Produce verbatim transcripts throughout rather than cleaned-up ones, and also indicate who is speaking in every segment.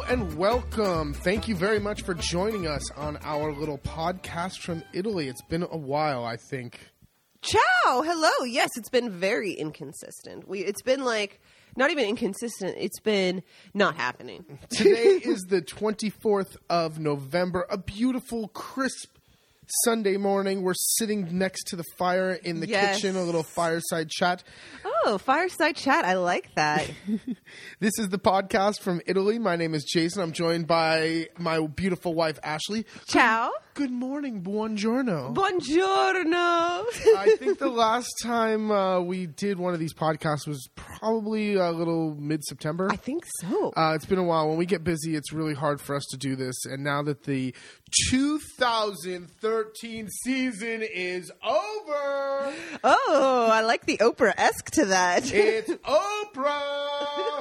Speaker 1: and welcome. Thank you very much for joining us on our little podcast from Italy. It's been a while, I think.
Speaker 2: Ciao! Hello! Yes, it's been very inconsistent. We It's been like, not even inconsistent, it's been not happening.
Speaker 1: Today is the twenty-fourth of November, a beautiful, crisp Sunday morning. We're sitting next to the fire in the
Speaker 2: Yes.
Speaker 1: kitchen, a little fireside chat.
Speaker 2: Oh, fireside chat. I like that.
Speaker 1: This is the podcast from Italy. My name is Jason. I'm joined by my beautiful wife, Ashley.
Speaker 2: Ciao.
Speaker 1: Good morning. Buongiorno.
Speaker 2: Buongiorno.
Speaker 1: I think the last time uh, we did one of these podcasts was probably a little mid-September.
Speaker 2: I think so.
Speaker 1: Uh, it's been a while. When we get busy, it's really hard for us to do this. And now that the two thousand thirteen season is over,
Speaker 2: Oh, I like the Oprah-esque to that.
Speaker 1: it's Oprah!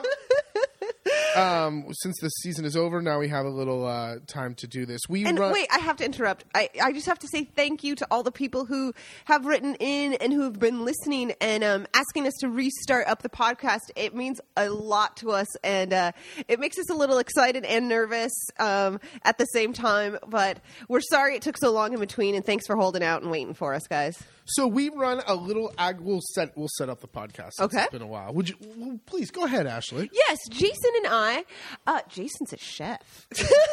Speaker 1: um, since the season is over, now we have a little uh, time to do this. We
Speaker 2: And
Speaker 1: run-
Speaker 2: wait, I have to interrupt. I, I just have to say thank you to all the people who have written in and who have been listening and um, asking us to restart up the podcast. It means a lot to us, and uh, it makes us a little excited and nervous um, at the same time. But we're sorry it took so long in between, and thanks for holding out and waiting for us, guys.
Speaker 1: So we run a little ag. We'll set. We'll set up the podcast. Since
Speaker 2: Okay.
Speaker 1: It's been a while. Would you? Well, please go ahead, Ashley.
Speaker 2: Yes, Jason and I. Uh, Jason's a chef.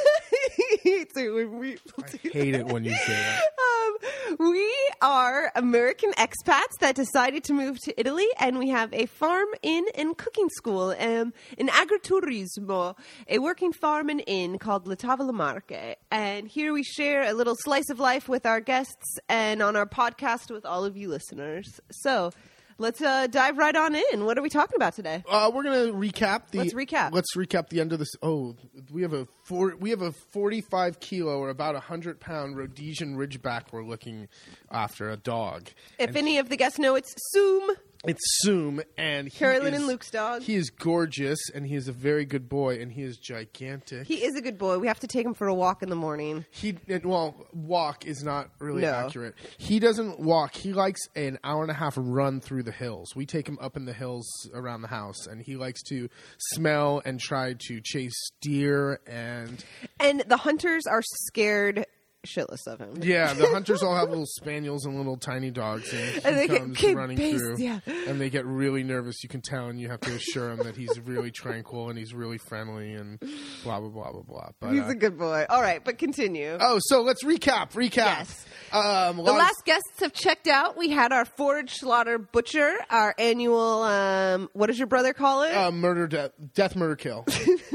Speaker 2: So when we-
Speaker 1: I hate it when you say that.
Speaker 2: Um, we are American expats that decided to move to Italy, and we have a farm, inn, and cooking school, um, an agriturismo, a working farm and inn called La Tavola Marche. And here we share a little slice of life with our guests and on our podcast with all of you listeners. So let's uh, dive right on in. What are we talking about today?
Speaker 1: Uh, we're gonna recap the.
Speaker 2: Let's recap.
Speaker 1: Let's recap the end of this. Oh, we have a four. We have a forty-five kilo or about a hundred pound Rhodesian Ridgeback. We're looking after a dog.
Speaker 2: If
Speaker 1: And
Speaker 2: any of the guests know, it's Zoom.
Speaker 1: it's Zoom, and he
Speaker 2: Carolyn
Speaker 1: is-
Speaker 2: and Luke's dog.
Speaker 1: He is gorgeous, and he is a very good boy, and he is gigantic.
Speaker 2: He is a good boy. We have to take him for a walk in the morning.
Speaker 1: He well, walk is not really
Speaker 2: No.
Speaker 1: accurate. He doesn't walk. He likes an hour and a half run through the hills. We take him up in the hills around the house, and he likes to smell and try to chase deer. And
Speaker 2: And the hunters are scared shitless of him.
Speaker 1: yeah, the hunters all have little spaniels and little tiny dogs, and he
Speaker 2: And they get
Speaker 1: comes
Speaker 2: kid
Speaker 1: running
Speaker 2: based,
Speaker 1: through,
Speaker 2: yeah.
Speaker 1: and they get really nervous. You can tell, and you have to assure him that he's really tranquil and he's really friendly, and blah blah blah blah blah. But
Speaker 2: He's
Speaker 1: uh,
Speaker 2: a good boy. All right, but continue.
Speaker 1: oh, so let's recap. Recap.
Speaker 2: Yes.
Speaker 1: Um, a
Speaker 2: The
Speaker 1: lot of-
Speaker 2: last guests have checked out. We had our forage slaughter butcher, our annual, um, what does your brother call it?
Speaker 1: Uh, murder, death, death, murder, kill.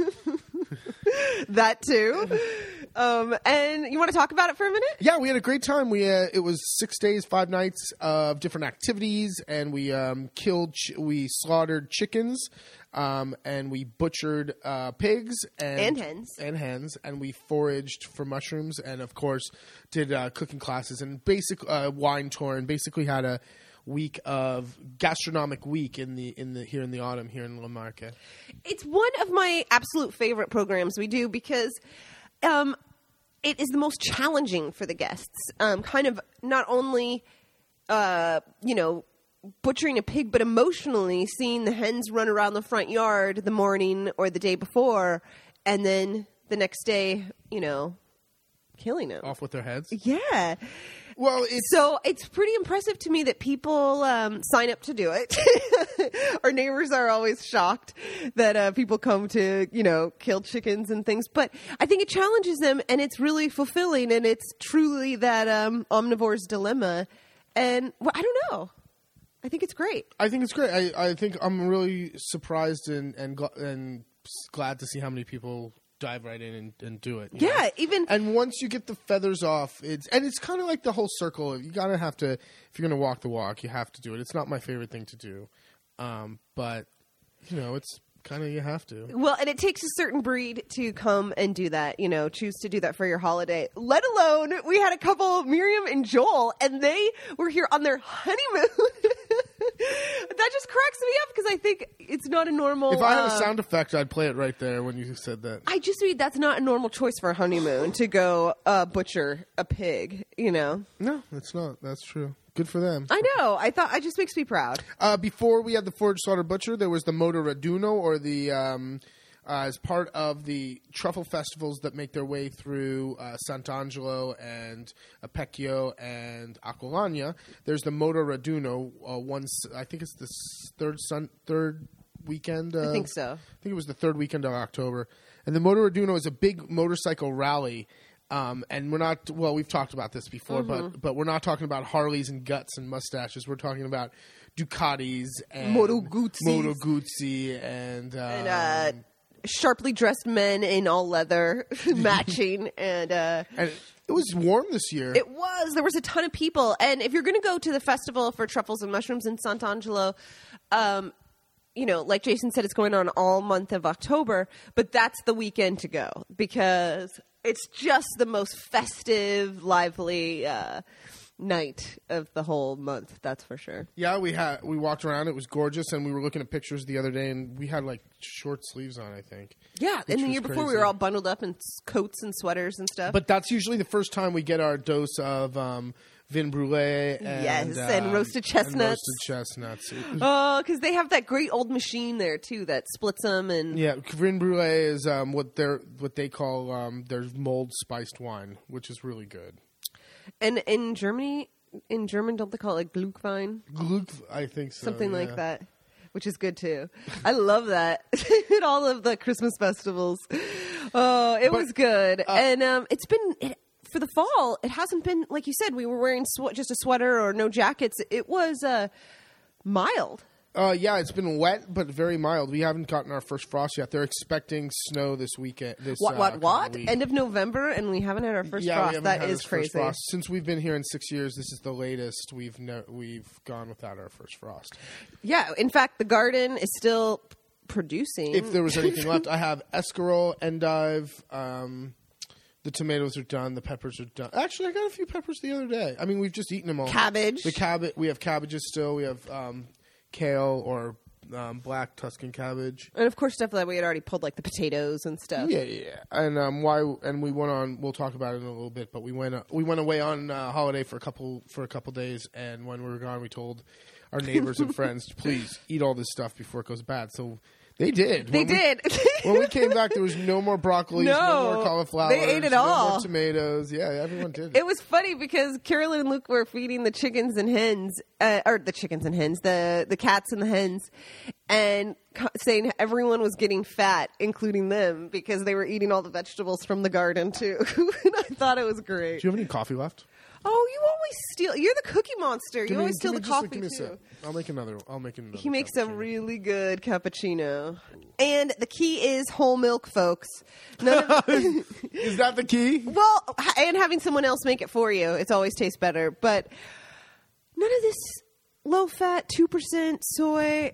Speaker 2: That too. Um, and you want to talk about it for a minute?
Speaker 1: Yeah, we had a great time. We uh, it was six days, five nights of different activities, and we um, killed, ch- we slaughtered chickens, um, and we butchered uh, pigs and,
Speaker 2: And hens.
Speaker 1: and hens, and we foraged for mushrooms, and of course did uh, cooking classes and basic uh, wine tour, and basically had a week of gastronomic week in the in the here in the autumn here in La Marca.
Speaker 2: It's one of my absolute favorite programs we do because um, it is the most challenging for the guests. Um, kind of not only, uh, you know, butchering a pig, but emotionally seeing the hens run around the front yard the morning or the day before, and then the next day, you know, killing them.
Speaker 1: Off with their heads.
Speaker 2: Yeah.
Speaker 1: Well, it's
Speaker 2: So it's pretty impressive to me that people um, sign up to do it. Our neighbors are always shocked that uh, people come to, you know, kill chickens and things. But I think it challenges them, and it's really fulfilling, and it's truly that um, omnivore's dilemma. And well, I don't know. I think it's great.
Speaker 1: I think it's great. I, I think I'm really surprised and and gl- and glad to see how many people dive right in and, and do it. you
Speaker 2: Yeah,
Speaker 1: know?
Speaker 2: even
Speaker 1: And once you get the feathers off, it's and it's kind of like the whole circle. You gotta have to if you're gonna walk the walk, you have to do it. It's not my favorite thing to do, um, but you know, it's kind of you have to.
Speaker 2: well, and it takes a certain breed to come and do that, you know, choose to do that for your holiday. Let alone, we had a couple, Miriam and Joel, and they were here on their honeymoon. That just cracks me up because I think it's not a normal.
Speaker 1: If I had a
Speaker 2: uh,
Speaker 1: sound effect, I'd play it right there when you said that.
Speaker 2: I just mean that's not a normal choice for a honeymoon to go uh, butcher a pig, you know?
Speaker 1: No, it's not. That's true. Good for them.
Speaker 2: I know. I thought it just makes me proud.
Speaker 1: Uh, before we had the Forge Slaughter Butcher, there was the Moto Raduno, or the um, uh, as part of the truffle festivals that make their way through uh, Sant'Angelo and Apecchio and Aquilania. There's the Moto Raduno. Uh, once I think it's the s- third sun, third weekend. Of,
Speaker 2: I think so.
Speaker 1: I think it was the third weekend of October. And the Moto Raduno is a big motorcycle rally. Um, and we're not, well, we've talked about this before,
Speaker 2: Mm-hmm.
Speaker 1: but but we're not talking about Harleys and guts and mustaches. We're talking about Ducatis and
Speaker 2: Moto Guzzi's.
Speaker 1: Moto Guzzi and, um,
Speaker 2: And uh, sharply dressed men in all leather, matching, and uh,
Speaker 1: and it was warm this year.
Speaker 2: it was. There was a ton of people, and if you're going to go to the festival for truffles and mushrooms in Sant'Angelo, um, you know, like Jason said, it's going on all month of October, but that's the weekend to go because it's just the most festive, lively uh, night of the whole month. That's for sure.
Speaker 1: yeah, we had we walked around. It was gorgeous, and we were looking at pictures the other day, and we had like short sleeves on. I think.
Speaker 2: Yeah,
Speaker 1: Which
Speaker 2: and the
Speaker 1: was
Speaker 2: year before we
Speaker 1: crazy.
Speaker 2: were all bundled up in s- coats and sweaters and stuff.
Speaker 1: But that's usually the first time we get our dose of um, vin brûlée and,
Speaker 2: Yes, and
Speaker 1: um,
Speaker 2: roasted
Speaker 1: and
Speaker 2: chestnuts.
Speaker 1: roasted chestnuts. It was-
Speaker 2: Oh, because they have that great old machine there too that splits them, and
Speaker 1: Yeah, vin brûlée is um, what they're what they call um, their mold spiced wine, which is really good.
Speaker 2: and in Germany, in German, don't they call it Glühwein,
Speaker 1: Gluck, I think so.
Speaker 2: something
Speaker 1: yeah.
Speaker 2: like that, which is good too. I love that at all of the Christmas festivals. Oh, it
Speaker 1: But,
Speaker 2: was good,
Speaker 1: uh,
Speaker 2: and um, it's been. It, for the fall, it hasn't been like you said. We were wearing sw- just a sweater or no jackets. It was uh, mild.
Speaker 1: Uh, yeah, it's been wet but very mild. We haven't gotten our first frost yet. They're expecting snow this weekend. This
Speaker 2: What?
Speaker 1: uh,
Speaker 2: What?
Speaker 1: coming
Speaker 2: What?
Speaker 1: week.
Speaker 2: End of November, and we haven't had our first
Speaker 1: yeah, we
Speaker 2: frost.
Speaker 1: haven't
Speaker 2: That
Speaker 1: had
Speaker 2: is
Speaker 1: our
Speaker 2: crazy.
Speaker 1: first frost. Since we've been here in six years, this is the latest we've ne- we've gone without our first frost.
Speaker 2: Yeah. In fact, the garden is still producing.
Speaker 1: If there was anything left, I have escarole, endive. Um, the tomatoes are done. The peppers are done. Actually, I got a few peppers the other day. I mean, we've just eaten them all.
Speaker 2: Cabbage.
Speaker 1: The cabbage. We have cabbages still. We have um, kale or um, black Tuscan cabbage.
Speaker 2: And of course, stuff that we had already pulled, like the potatoes and stuff.
Speaker 1: Yeah, yeah, yeah. And um, why? And we went on. We'll talk about it in a little bit. But we went. Uh, we went away on uh, holiday for a couple for a couple days. And when we were gone, we told our neighbors and friends to please eat all this stuff before it goes bad. So they did.
Speaker 2: They
Speaker 1: When we-
Speaker 2: did.
Speaker 1: When we came back, there was no more broccoli, no,
Speaker 2: No,
Speaker 1: more cauliflower.
Speaker 2: they ate it
Speaker 1: no
Speaker 2: all.
Speaker 1: more tomatoes. Yeah, everyone did.
Speaker 2: It was funny because Carolyn and Luke were feeding the chickens and hens, uh, or the chickens and hens, the the cats and the hens, and co- saying everyone was getting fat, including them, because they were eating all the vegetables from the garden too. And I thought it was great.
Speaker 1: Do you have any coffee left?
Speaker 2: Oh, you always steal. You're the cookie monster.
Speaker 1: Give
Speaker 2: you
Speaker 1: me-
Speaker 2: always
Speaker 1: give
Speaker 2: steal
Speaker 1: me
Speaker 2: the
Speaker 1: just a-
Speaker 2: coffee
Speaker 1: give me a
Speaker 2: too.
Speaker 1: sip. I'll make another. I'll make another.
Speaker 2: He makes a
Speaker 1: cappuccino.
Speaker 2: really good cappuccino. And the key is whole milk, folks. None of,
Speaker 1: Is that the key?
Speaker 2: well, and having someone else make it for you, it always tastes better. But none of this low fat, two percent soy.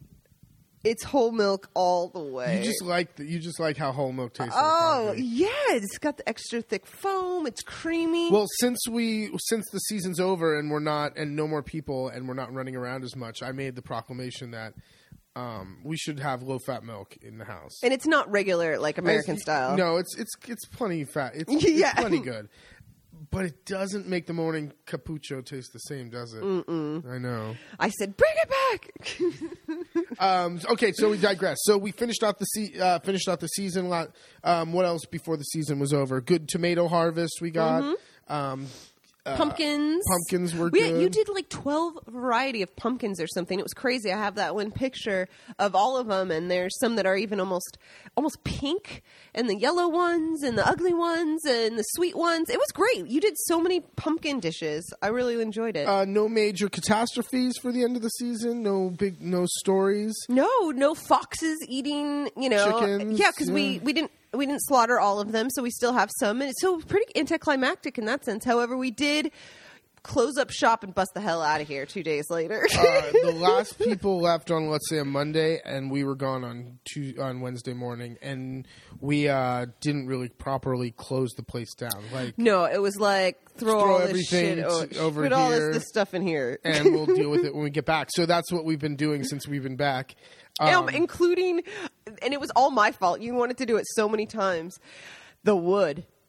Speaker 2: It's whole milk all the way.
Speaker 1: You just like the, you just like how whole milk tastes. in
Speaker 2: oh,
Speaker 1: coffee.
Speaker 2: yeah. It's got the extra thick foam. It's creamy.
Speaker 1: Well, since we since the season's over and we're not and no more people and we're not running around as much, I made the proclamation that um, we should have low fat milk in the house.
Speaker 2: and it's not regular, like American
Speaker 1: It's-
Speaker 2: style.
Speaker 1: No, it's it's it's plenty fat. It's,
Speaker 2: Yeah.
Speaker 1: it's plenty good, but it doesn't make the morning cappuccino taste the same, does it? Mm-mm. I know.
Speaker 2: I said, bring it back.
Speaker 1: Um, okay, so we digress. So we finished out the se- uh, finished out the season. Lot. Um, what else before the season was over? Good tomato harvest we got.
Speaker 2: Mm-hmm.
Speaker 1: Um,
Speaker 2: Pumpkins.
Speaker 1: pumpkins were
Speaker 2: we,
Speaker 1: good.
Speaker 2: You did like twelve variety of pumpkins or something. It was crazy. I have that one picture of all of them, and there's some that are even almost almost pink, and the yellow ones, and the ugly ones, and the sweet ones. It was great. You did so many pumpkin dishes. I really enjoyed it.
Speaker 1: Uh, no major catastrophes for the end of the season. No big, no stories.
Speaker 2: no, no foxes eating. You know,
Speaker 1: Chickens,
Speaker 2: yeah, because we
Speaker 1: yeah.
Speaker 2: we didn't. We didn't slaughter all of them, so we still have some. And it's so pretty anticlimactic in that sense. However, we did close up shop and bust the hell out of here two days later.
Speaker 1: Uh, the last people left on, let's say, a Monday, and we were gone on Tuesday, on Wednesday morning, and we uh, didn't really properly close the place down. Like,
Speaker 2: No, it was like throw,
Speaker 1: Throw
Speaker 2: all this
Speaker 1: everything
Speaker 2: shit o-
Speaker 1: t- over
Speaker 2: put all
Speaker 1: here.
Speaker 2: this, this stuff in here,
Speaker 1: and we'll deal with it when we get back. So that's what we've been doing since we've been back.
Speaker 2: um,
Speaker 1: Um,
Speaker 2: including, and it was all my fault. You wanted to do it so many times. The wood.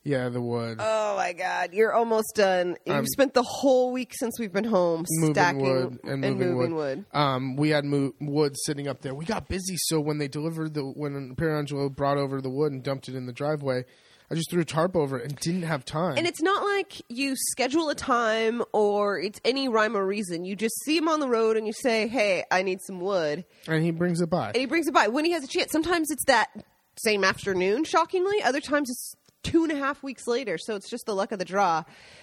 Speaker 1: Yeah, the wood.
Speaker 2: Oh my God, you're almost done. You've
Speaker 1: Um,
Speaker 2: spent the whole week since we've been home
Speaker 1: moving
Speaker 2: stacking
Speaker 1: wood and moving, wood.
Speaker 2: wood.
Speaker 1: Um, we had mo- wood sitting up there. We got busy, so when they delivered the when Pierangelo brought over the wood and dumped it in the driveway, I just threw a tarp over it and didn't have time.
Speaker 2: And it's not like you schedule a time or it's any rhyme or reason. You just see him on the road and you say, "Hey, I need some wood,"
Speaker 1: and he brings it by.
Speaker 2: and he brings it by when he has a chance. Sometimes it's that same afternoon, shockingly. Other times it's two and a half weeks later. So it's just the luck of the draw.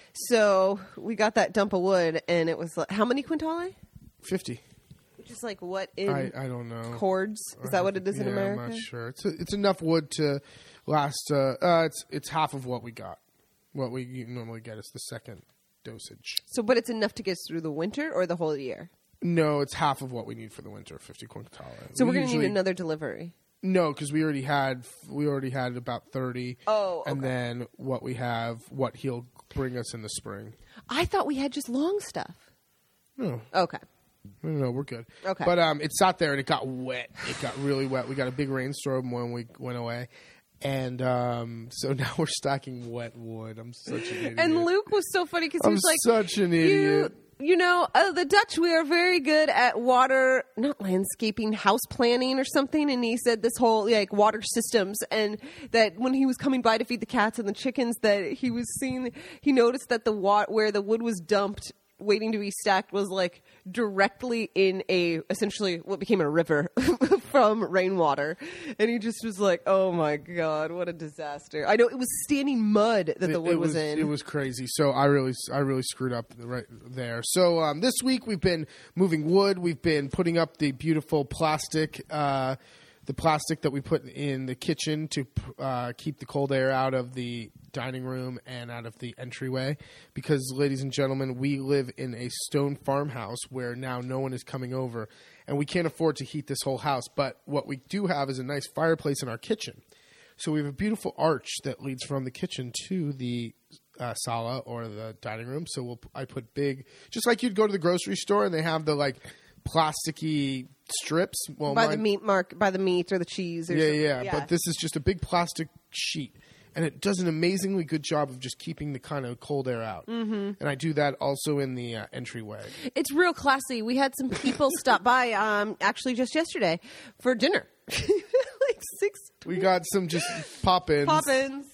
Speaker 2: So we got that dump of wood, and it was like, how many quintale?
Speaker 1: Fifty.
Speaker 2: Which is like what in
Speaker 1: I, I don't know.
Speaker 2: cords? Is that what it is
Speaker 1: yeah,
Speaker 2: in America?
Speaker 1: I'm not sure. It's a, it's enough wood to last. Uh, uh, it's it's half of what we got. What we normally get is the second dosage.
Speaker 2: So, but it's enough to get us through the winter or the whole year.
Speaker 1: No, it's half of what we need for the winter. Fifty quintale.
Speaker 2: So
Speaker 1: we
Speaker 2: we're going to
Speaker 1: usually-
Speaker 2: need another delivery.
Speaker 1: No, because we already had we already had about thirty.
Speaker 2: Oh, okay.
Speaker 1: And then what we have, what he'll bring us in the spring.
Speaker 2: I thought we had just long stuff.
Speaker 1: No,
Speaker 2: Okay.
Speaker 1: no, no, we're good.
Speaker 2: Okay.
Speaker 1: But um, it sat there and it got wet. It got really wet. We got a big rainstorm when we went away, and um, so now we're stacking wet wood. I'm such an idiot.
Speaker 2: And Luke was so funny because he
Speaker 1: I'm
Speaker 2: was like,
Speaker 1: such an
Speaker 2: you,
Speaker 1: idiot.
Speaker 2: you know, uh, the Dutch, we are very good at water, not landscaping, house planning or something. And he said this whole like water systems, and that when he was coming by to feed the cats and the chickens, that he was seeing, he noticed that the wa- where the wood was dumped, waiting to be stacked, was like directly in a essentially what became a river from rainwater. And he just was like, oh my God, what a disaster. I know it was standing mud that the
Speaker 1: It-
Speaker 2: wood
Speaker 1: it
Speaker 2: was, in.
Speaker 1: It was crazy. So I really, I really screwed up right there. So um, this week we've been moving wood. We've been putting up the beautiful plastic, uh, the plastic that we put in the kitchen to uh, keep the cold air out of the dining room and out of the entryway. Because, ladies and gentlemen, we live in a stone farmhouse where now no one is coming over, and we can't afford to heat this whole house. But what we do have is a nice fireplace in our kitchen. So we have a beautiful arch that leads from the kitchen to the uh, sala or the dining room. So we'll, I put big, just like you'd go to the grocery store and they have the like plasticky strips. Well,
Speaker 2: by
Speaker 1: mine-
Speaker 2: the meat mark, by the meat or the cheese. Or
Speaker 1: yeah,
Speaker 2: something.
Speaker 1: yeah, But this is just a big plastic sheet, and it does an amazingly good job of just keeping the kind of cold air out. Mm-hmm. And I do that also in the uh, entryway.
Speaker 2: It's real classy. We had some people stop by, um, actually just yesterday for dinner, like six
Speaker 1: We got some just pop-ins.
Speaker 2: pop-ins,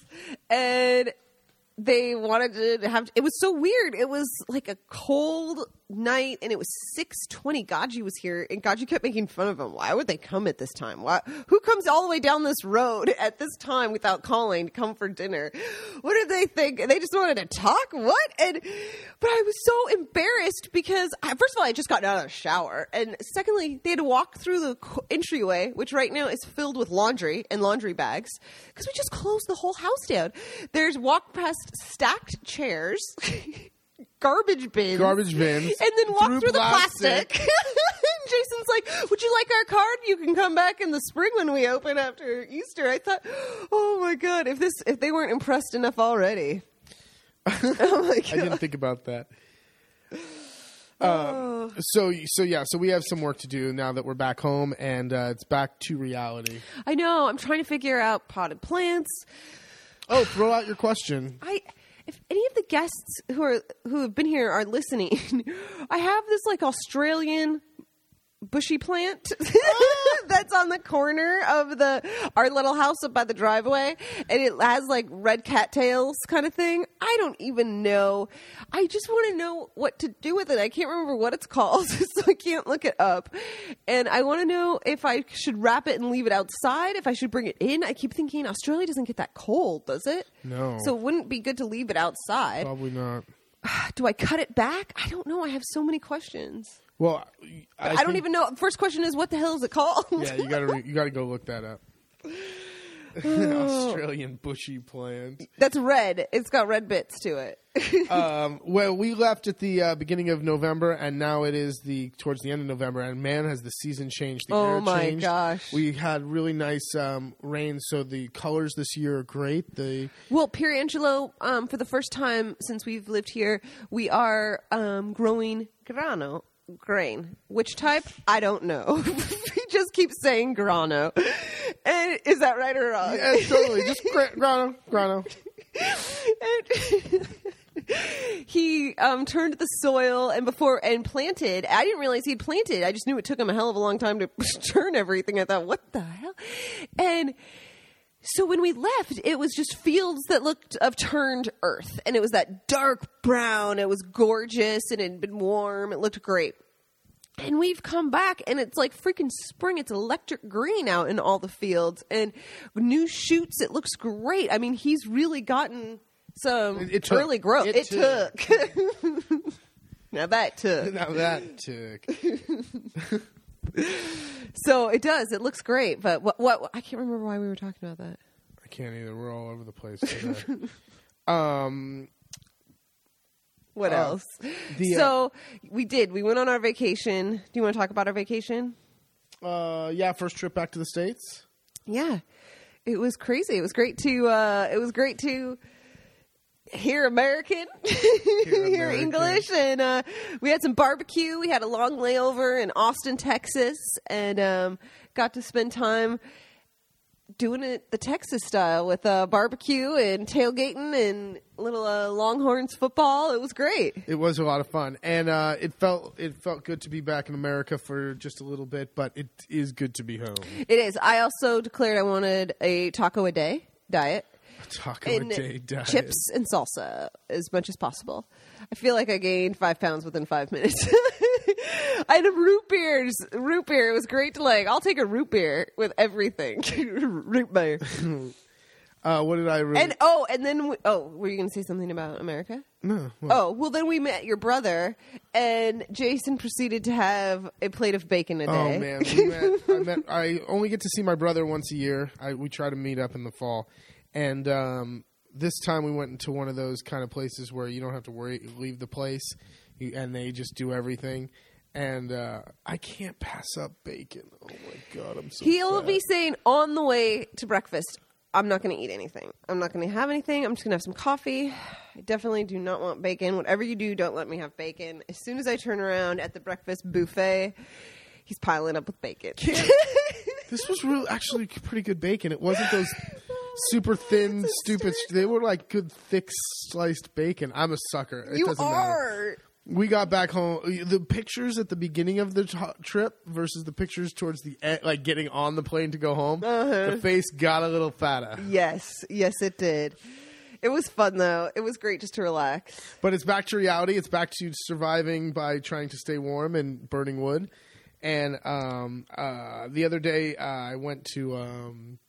Speaker 2: and they wanted to have. It was so weird. It was like a cold night, and it was six twenty. Gaji was here, and Gaji kept making fun of him. Why would they come at this time? Why? Who comes all the way down this road at this time without calling to come for dinner? What did they think? They just wanted to talk. What? And but I was so embarrassed because I, first of all, I had just gotten out of the shower, and secondly, they had to walk through the co- entryway, which right now is filled with laundry and laundry bags because we just closed the whole house down. There's walk past stacked chairs. Garbage bins.
Speaker 1: Garbage bins.
Speaker 2: And then walk
Speaker 1: Through
Speaker 2: through, the
Speaker 1: plastic.
Speaker 2: plastic. And Jason's like, would you like our card? You can come back in the spring when we open after Easter. I thought, oh my God, if this if they weren't impressed enough already. Oh my God.
Speaker 1: I didn't think about that. Um, so so yeah, so we have some work to do now that we're back home, and uh, it's back to reality.
Speaker 2: I know. I'm trying to figure out potted plants.
Speaker 1: Oh, throw out your question.
Speaker 2: I if any of the guests who are who have been here are listening, I have this like Australian bushy plant that's on the corner of the our little house up by the driveway, and it has like red cattails kind of thing. I don't even know. I just want to know what to do with it. I can't remember what it's called, so I can't look it up. And I want to know if I should wrap it and leave it outside, if I should bring it in. I keep thinking Australia doesn't get that cold, does it?
Speaker 1: No.
Speaker 2: So it wouldn't be good to leave it outside.
Speaker 1: Probably not.
Speaker 2: Do I cut it back? I don't know. I have so many questions.
Speaker 1: Well, I,
Speaker 2: I, don't
Speaker 1: think-
Speaker 2: even know. First question is, what the hell is it called?
Speaker 1: Yeah, you gotta re- you gotta go look that up. Australian bushy plant.
Speaker 2: That's red. It's got red bits to it.
Speaker 1: Um, well, we left at the uh, beginning of November, and now it is the towards the end of November. And man, has the season changed. The
Speaker 2: Oh
Speaker 1: air
Speaker 2: my
Speaker 1: changed.
Speaker 2: gosh.
Speaker 1: We had really nice um, rain, so the colors this year are great. The
Speaker 2: Well, Pierangelo, um, for the first time since we've lived here, we are um, growing grano grain. Which type? I don't know. He just keeps saying grano. And is that right or wrong?
Speaker 1: yeah, totally just gra- grano, grano.
Speaker 2: and he um, turned the soil and before and planted. I didn't realize he'd planted. I just knew it took him a hell of a long time to turn everything. I thought, what the hell? And so when we left, it was just fields that looked of turned earth, and it was that dark brown. It was gorgeous, and it had been warm. It looked great. And we've come back, and it's like freaking spring. It's electric green out in all the fields, and new shoots. It looks great. I mean, he's really gotten some
Speaker 1: It- it took.
Speaker 2: early growth.
Speaker 1: It
Speaker 2: It, took. Now that took.
Speaker 1: Now that took.
Speaker 2: So it does. It looks great. But what? What? I can't remember why we were talking about that.
Speaker 1: I can't either. We're all over the place today. um,
Speaker 2: What
Speaker 1: Uh,
Speaker 2: else?
Speaker 1: the, uh,
Speaker 2: so we did. We went on our vacation. Do you want to talk about our vacation?
Speaker 1: uh, yeah, first trip back to the States.
Speaker 2: Yeah, it was crazy. It was great to. Uh, it was great to hear American, hear,
Speaker 1: American.
Speaker 2: English, and uh, we had some barbecue. We had a long layover in Austin, Texas, and um, got to spend time doing it the Texas style with uh, barbecue and tailgating and little uh, Longhorns football. It was great.
Speaker 1: It was a lot of fun, and uh, it felt it felt good to be back in America for just a little bit. But it is good to be home.
Speaker 2: It is. I also declared I wanted a taco a day diet.
Speaker 1: Taco
Speaker 2: And
Speaker 1: a day diet.
Speaker 2: chips and salsa as much as possible. I feel like I gained five pounds within five minutes. I had root beers. Root beer. It was great to like. I'll take a root beer with everything. Root beer.
Speaker 1: Uh, what did I? Really...
Speaker 2: And oh, and then we, oh, were you going to say something about America?
Speaker 1: no. What?
Speaker 2: Oh, well, then we met your brother, and Jason proceeded to have a plate of bacon a day.
Speaker 1: Oh man, we met, I met. I only get to see my brother once a year. I, we try to meet up in the fall, and um, this time we went into one of those kind of places where you don't have to worry, leave the place, you, and they just do everything. And uh, I can't pass up bacon. Oh my god, I'm so.
Speaker 2: He'll
Speaker 1: fat.
Speaker 2: be saying on the way to breakfast, I'm not going to eat anything. I'm not going to have anything. I'm just going to have some coffee. I definitely do not want bacon. Whatever you do, don't let me have bacon. As soon as I turn around at the breakfast buffet, he's piling up with bacon.
Speaker 1: This was real, actually pretty good bacon. It wasn't those super thin, stupid. They were like good, thick sliced bacon. I'm a sucker. It
Speaker 2: You
Speaker 1: doesn't matter.
Speaker 2: are.
Speaker 1: We got back home. The pictures at the beginning of the t- trip versus the pictures towards the end, like getting on the plane to go home.
Speaker 2: Uh-huh.
Speaker 1: The face got a little fatter.
Speaker 2: Yes. Yes, it did. It was fun, though. It was great just to relax.
Speaker 1: But it's back to reality. It's back to surviving by trying to stay warm and burning wood. And um, uh, the other day, uh, I went to um,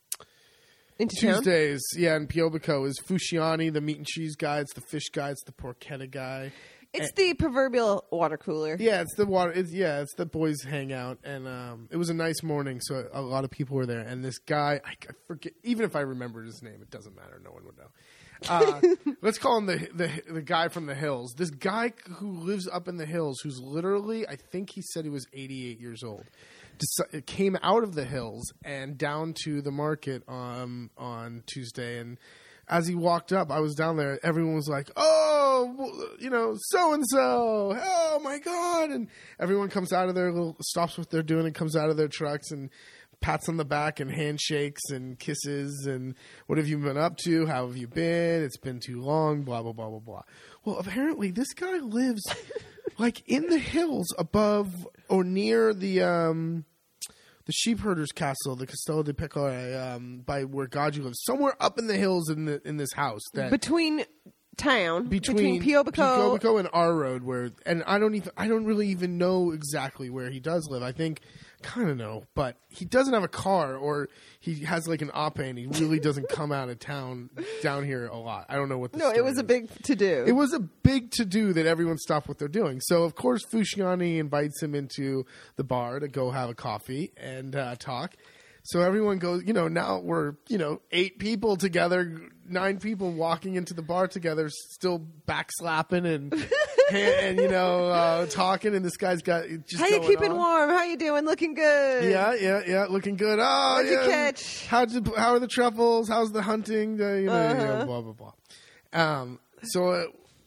Speaker 2: Into town?
Speaker 1: Tuesdays. Yeah, in Piobico is Fusciani, the meat and cheese guy. It's the fish guy. It's the porchetta guy.
Speaker 2: It's the proverbial water cooler.
Speaker 1: Yeah, it's the water. It's, yeah, it's the boys' hangout, and um, it was a nice morning, so a lot of people were there. And this guy, I, I forget, even if I remembered his name, it doesn't matter. No one would know. Uh, let's call him the, the the guy from the hills. This guy who lives up in the hills, who's literally, I think he said he was eighty-eight years old. Deci- came out of the hills and down to the market um, on Tuesday, and as he walked up, I was down there. Everyone was like, "Oh, you know, so and so. Oh my god!" And everyone comes out of their little stops what they're doing and comes out of their trucks and pats on the back and handshakes and kisses and what have you been up to? How have you been? It's been too long. Blah blah blah blah blah. Well, apparently this guy lives like in the hills above or near the um, the sheep herder's castle, the Castello di Pecore, um, by where Gaji lives, somewhere up in the hills in the in this house that
Speaker 2: Between town,
Speaker 1: between,
Speaker 2: between, Piobico.
Speaker 1: Piobico and our road, where and I don't even I don't really even know exactly where he does live. I think kind of know, but he doesn't have a car, or he has like an Ape, and he really doesn't come out of town down here a lot. I don't know what. The
Speaker 2: No, it
Speaker 1: story
Speaker 2: was a
Speaker 1: is.
Speaker 2: big to do.
Speaker 1: It was a big to do that everyone stopped what they're doing. So of course Fusciani invites him into the bar to go have a coffee and uh, talk. So everyone goes, you know, now we're, you know, eight people together, nine people walking into the bar together, still backslapping and, and you know, uh, talking. And this guy's got just
Speaker 2: How you
Speaker 1: going
Speaker 2: keeping
Speaker 1: on.
Speaker 2: warm? How you doing? Looking good.
Speaker 1: Yeah, yeah, yeah, looking good. Oh,
Speaker 2: What'd you
Speaker 1: yeah.
Speaker 2: catch?
Speaker 1: How'd you, how are the truffles? How's the hunting? Uh, you know,
Speaker 2: Uh-huh.
Speaker 1: you know, blah blah blah. Um, so uh,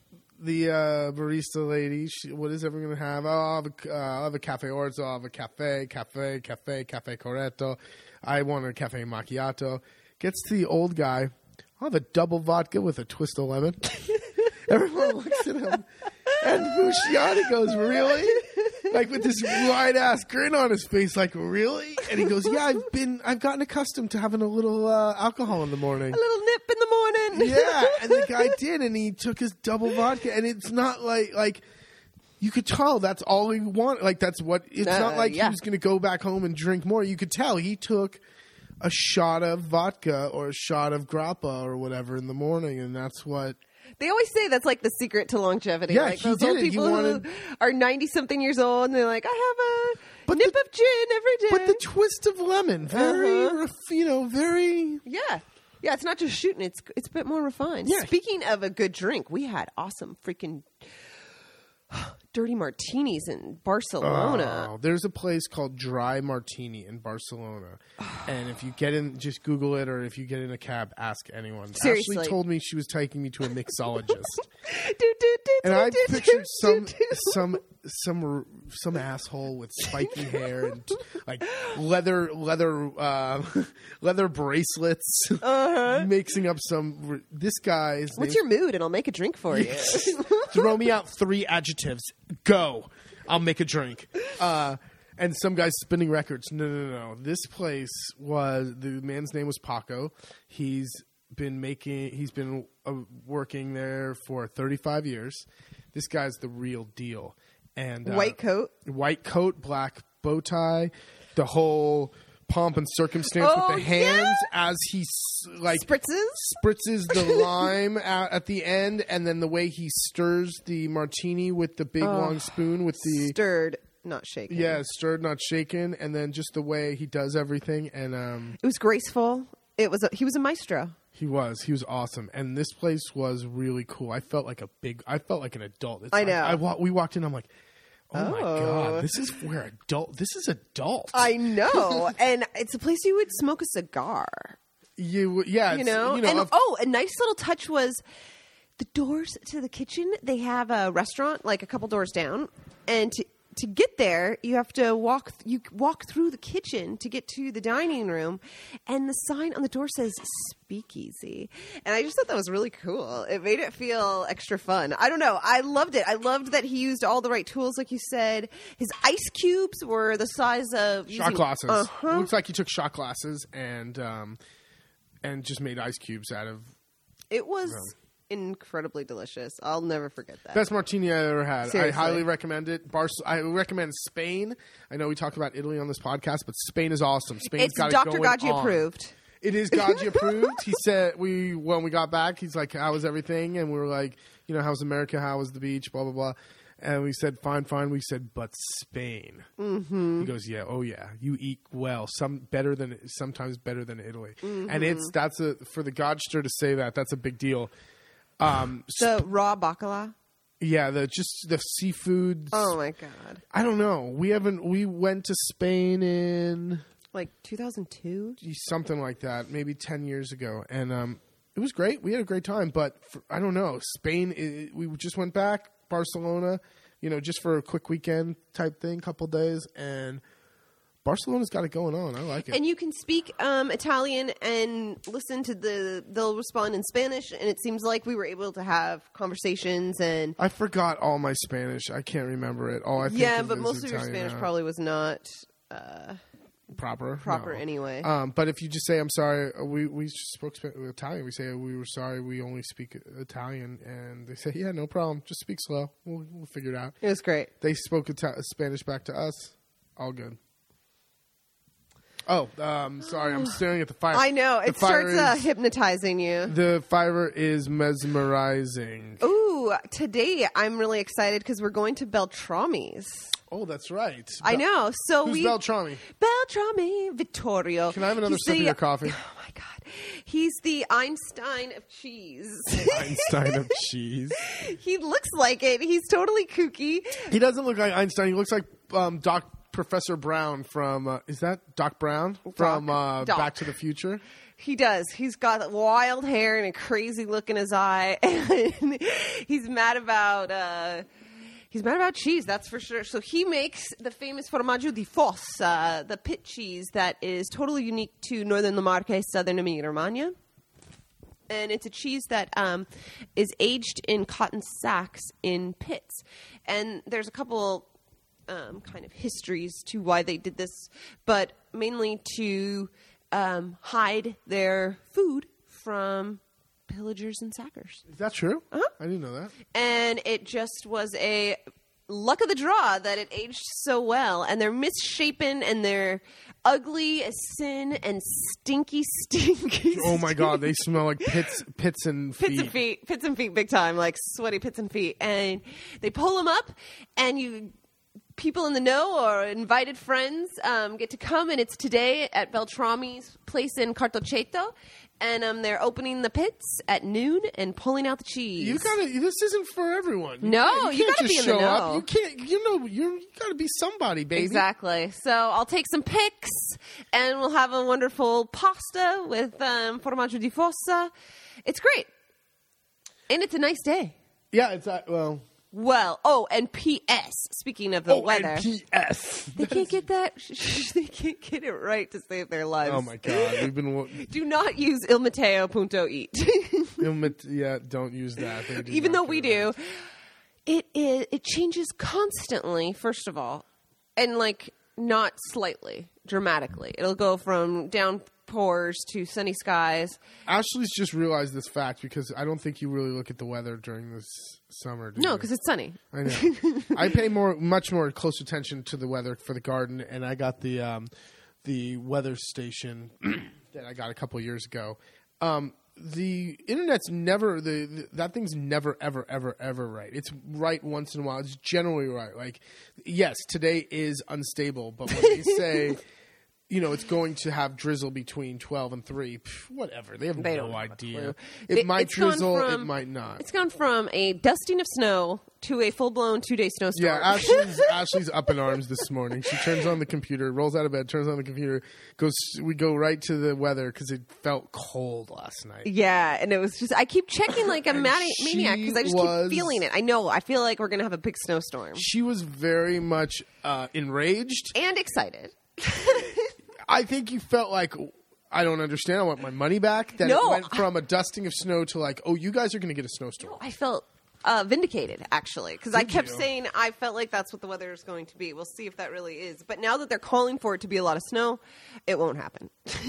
Speaker 1: the uh, barista lady, she, what is everyone gonna have? Oh, I'll have a, uh, I'll have a cafe orzo, I'll have a cafe, cafe, cafe, cafe corretto. I want a cafe macchiato. Gets to the old guy. I'll have a double vodka with a twist of lemon. Everyone looks at him. And Musciani goes, really? Like with this wide ass grin on his face, like, really? And he goes, yeah, I've been, I've gotten accustomed to having a little uh, alcohol in the morning.
Speaker 2: A little nip in the morning.
Speaker 1: Yeah, and the guy did, and he took his double vodka, and it's not like, like, you could tell that's all he wanted. Like, that's what, it's
Speaker 2: Uh,
Speaker 1: not like
Speaker 2: yeah.
Speaker 1: he was going to go back home and drink more. You could tell he took a shot of vodka or a shot of grappa or whatever in the morning, and that's what...
Speaker 2: They always say that's like the secret to longevity.
Speaker 1: Yeah,
Speaker 2: like
Speaker 1: he
Speaker 2: those
Speaker 1: did
Speaker 2: old
Speaker 1: it. He
Speaker 2: people
Speaker 1: wanted-
Speaker 2: who are ninety something years old and they're like, I have a
Speaker 1: But
Speaker 2: nip
Speaker 1: the-
Speaker 2: of gin every day.
Speaker 1: But the twist of lemon, very,
Speaker 2: Uh-huh.
Speaker 1: ref, you know, very...
Speaker 2: yeah. Yeah, it's not just shooting, it's it's a bit more refined.
Speaker 1: Yeah.
Speaker 2: Speaking of a good drink, we had awesome freaking dirty martinis in Barcelona.
Speaker 1: Oh, there's a place called Dry Martini in Barcelona. And if you get in, just Google it, or if you get in a cab, ask anyone.
Speaker 2: Seriously.
Speaker 1: Ashley told me she was taking me to a mixologist.
Speaker 2: Do, do, do,
Speaker 1: And
Speaker 2: do,
Speaker 1: I
Speaker 2: do,
Speaker 1: pictured
Speaker 2: do,
Speaker 1: some
Speaker 2: do, do.
Speaker 1: some some some asshole with spiky hair and like leather leather uh, leather bracelets,
Speaker 2: Uh-huh.
Speaker 1: mixing up some. This guy's
Speaker 2: What's
Speaker 1: name's-
Speaker 2: your mood? And I'll make a drink for you.
Speaker 1: Throw me out three adjectives. Go. I'll make a drink. Uh, and some guy's spinning records. No, no, no. This place was, the man's name was Paco. He's been making, he's been uh, working there for thirty-five years. This guy's the real deal. And uh,
Speaker 2: White coat.
Speaker 1: White coat, black bow tie, the whole pomp and circumstance
Speaker 2: Oh,
Speaker 1: with the hands
Speaker 2: yeah?
Speaker 1: as he s- like
Speaker 2: Spritzes?
Speaker 1: spritzes the lime at, at the end, and then the way he stirs the martini with the big long spoon with the
Speaker 2: Stirred, not shaken.
Speaker 1: yeah stirred not shaken, and then just the way he does everything. And um,
Speaker 2: It was graceful. It was a, he was a maestro.
Speaker 1: he was he was awesome, and this place was really cool. I felt like a big I felt like an adult. It's
Speaker 2: I
Speaker 1: like-
Speaker 2: know.
Speaker 1: I, wa- we walked in. I'm like, oh, my
Speaker 2: Oh.
Speaker 1: god, this is where adult. This is adult.
Speaker 2: I know. And it's a place you would smoke a cigar.
Speaker 1: you yeah
Speaker 2: You
Speaker 1: it's-
Speaker 2: know?
Speaker 1: you know
Speaker 2: and
Speaker 1: of-
Speaker 2: oh, a nice little touch was the doors to the kitchen. They have a restaurant like a couple doors down. And to to get there, you have to walk you walk through the kitchen to get to the dining room, and the sign on the door says speakeasy. And I just thought that was really cool. It made it feel extra fun. I don't know. I loved it. I loved that he used all the right tools, like you said. His ice cubes were the size of
Speaker 1: shot
Speaker 2: using-
Speaker 1: glasses.
Speaker 2: Uh-huh.
Speaker 1: It looks like he took shot glasses and um, and just made ice cubes out of.
Speaker 2: It was incredibly delicious. I'll never forget that.
Speaker 1: Best martini I ever had.
Speaker 2: Seriously.
Speaker 1: I highly recommend it. Bar- I recommend Spain. I know we talked about Italy on this podcast, but Spain is awesome. Spain's
Speaker 2: It's
Speaker 1: got it
Speaker 2: Doctor
Speaker 1: going
Speaker 2: Gaggi
Speaker 1: on.
Speaker 2: approved.
Speaker 1: It is Gaggi approved. He said we when we got back, he's like, "How was everything?" And we were like, "You know, how's America? How was the beach? Blah blah blah." And we said, "Fine, fine." We said, "But Spain." Mm-hmm. He goes, "Yeah, oh yeah, you eat well. Some better than sometimes better than Italy."
Speaker 2: Mm-hmm.
Speaker 1: And it's that's a for the Godster to say that that's a big deal. Um,
Speaker 2: The raw bacala.
Speaker 1: yeah, the just the seafoods.
Speaker 2: Oh my god!
Speaker 1: I don't know. We haven't. We went to Spain in
Speaker 2: Like two thousand two.
Speaker 1: something like that, maybe ten years ago, and um, it was great. We had a great time, but for, I don't know. Spain. It, we just went back. Barcelona, you know, just for a quick weekend type thing, couple days, and Barcelona's got it going on. I like it.
Speaker 2: And you can speak um, Italian and listen to the. They'll respond in Spanish, and it seems like we were able to have conversations and.
Speaker 1: I forgot all my Spanish. I can't remember it. All I think
Speaker 2: Yeah,
Speaker 1: of
Speaker 2: but
Speaker 1: is
Speaker 2: most of your
Speaker 1: Italian
Speaker 2: Spanish
Speaker 1: now.
Speaker 2: probably was not uh,
Speaker 1: proper.
Speaker 2: proper
Speaker 1: No.
Speaker 2: anyway.
Speaker 1: Um, but if you just say, "I'm sorry," uh, we we just spoke Sp- Italian. We say, "We were sorry. We only speak Italian," and they say, "Yeah, no problem. Just speak slow. We'll, we'll figure it out."
Speaker 2: It was great.
Speaker 1: They spoke Ita- Spanish back to us. All good. Oh, um, sorry. I'm staring at the fire.
Speaker 2: I know
Speaker 1: The
Speaker 2: it
Speaker 1: fire
Speaker 2: starts uh,
Speaker 1: is-
Speaker 2: hypnotizing you.
Speaker 1: The fire is mesmerizing.
Speaker 2: Ooh, today I'm really excited because we're going to Beltrami's.
Speaker 1: Oh, that's right.
Speaker 2: I
Speaker 1: Bel-
Speaker 2: know. So
Speaker 1: Who's
Speaker 2: we
Speaker 1: Beltrami?
Speaker 2: Beltrami Vittorio.
Speaker 1: Can I have another
Speaker 2: He's
Speaker 1: sip of
Speaker 2: the-
Speaker 1: your coffee?
Speaker 2: Oh my god, he's the Einstein of cheese.
Speaker 1: Einstein of cheese.
Speaker 2: He looks like it. He's totally kooky.
Speaker 1: He doesn't look like Einstein. He looks like um, Doc Professor Brown from. Uh, is that Doc Brown from uh,
Speaker 2: Doc.
Speaker 1: Back to the Future?
Speaker 2: He does. He's got wild hair and a crazy look in his eye, and he's mad about. Uh, He's mad about cheese, that's for sure. So he makes the famous Formaggio di Fossa, the pit cheese that is totally unique to Northern Le Marche, Southern Emilia-Romagna. and it's a cheese that um, is aged in cotton sacks in pits. And there's a couple um, kind of histories to why they did this, but mainly to um, hide their food from pillagers and sackers.
Speaker 1: Is that true?
Speaker 2: Uh-huh.
Speaker 1: I didn't know that.
Speaker 2: And it just was a luck of the draw that it aged so well. And they're misshapen and they're ugly as sin and stinky, stinky.
Speaker 1: Oh my God, they smell like pits, pits and feet.
Speaker 2: Pits and feet, pits and feet, big time, like sweaty pits and feet. And they pull them up, and you, people in the know or invited friends um, get to come, and it's today at Beltrami's place in Cartoceto. And um, they're opening the pits at noon and pulling out the cheese.
Speaker 1: You gotta. This isn't for everyone. You
Speaker 2: No,
Speaker 1: can't,
Speaker 2: you
Speaker 1: can't
Speaker 2: gotta
Speaker 1: just
Speaker 2: be in the
Speaker 1: show up.
Speaker 2: know.
Speaker 1: You can't. You know. You're, you gotta be somebody, baby.
Speaker 2: Exactly. So I'll take some pics, and we'll have a wonderful pasta with um, formaggio di fossa. It's great, and it's a nice day.
Speaker 1: Yeah. It's uh, well.
Speaker 2: Well, oh, and P S Speaking of the
Speaker 1: Oh,
Speaker 2: weather,
Speaker 1: and P S
Speaker 2: they can't get that. They can't get it right to save their lives.
Speaker 1: Oh my God, we've been.
Speaker 2: Do not use il Matteo punto eat.
Speaker 1: Yeah, don't use that. They do
Speaker 2: Even
Speaker 1: not
Speaker 2: though we
Speaker 1: do.
Speaker 2: do, it is. It changes constantly. First of all, and like not slightly, dramatically. It'll go from downpours to sunny skies.
Speaker 1: Ashley's just realized this fact because I don't think you really look at the weather during this summer. Do
Speaker 2: No,
Speaker 1: you?
Speaker 2: because it's sunny.
Speaker 1: I know. I pay more, much more close attention to the weather for the garden, and I got the um, the weather station that I got a couple years ago. Um, the internet's never the, the that thing's never ever ever ever right. It's right once in a while. It's generally right. Like, yes, today is unstable, but when they say, you know, it's going to have drizzle between twelve and three, pff, whatever. They have
Speaker 2: They
Speaker 1: no
Speaker 2: don't have a
Speaker 1: idea.
Speaker 2: clue.
Speaker 1: It
Speaker 2: They-
Speaker 1: might
Speaker 2: it's gone
Speaker 1: drizzle.
Speaker 2: from-
Speaker 1: it might not.
Speaker 2: It's gone from a dusting of snow to a full blown two day snowstorm.
Speaker 1: Yeah, Ashley's, Ashley's up in arms this morning. She turns on the computer, rolls out of bed, turns on the computer, goes. We go right to the weather because it felt cold last night.
Speaker 2: Yeah, and it was just, I keep checking like a
Speaker 1: And
Speaker 2: mani-
Speaker 1: she
Speaker 2: maniac because I just
Speaker 1: was-
Speaker 2: keep feeling it. I know. I feel like we're going to have a big snowstorm.
Speaker 1: She was very much uh, enraged.
Speaker 2: And excited.
Speaker 1: I think you felt like, I don't understand. I want my money back. That
Speaker 2: No,
Speaker 1: it went from a dusting of snow to like, oh, you guys are going to get a snowstorm.
Speaker 2: I felt uh, vindicated, actually, because I
Speaker 1: Did
Speaker 2: kept
Speaker 1: you?
Speaker 2: saying I felt like that's what the weather is going to be. We'll see if that really is. But now that they're calling for it to be a lot of snow, it won't happen.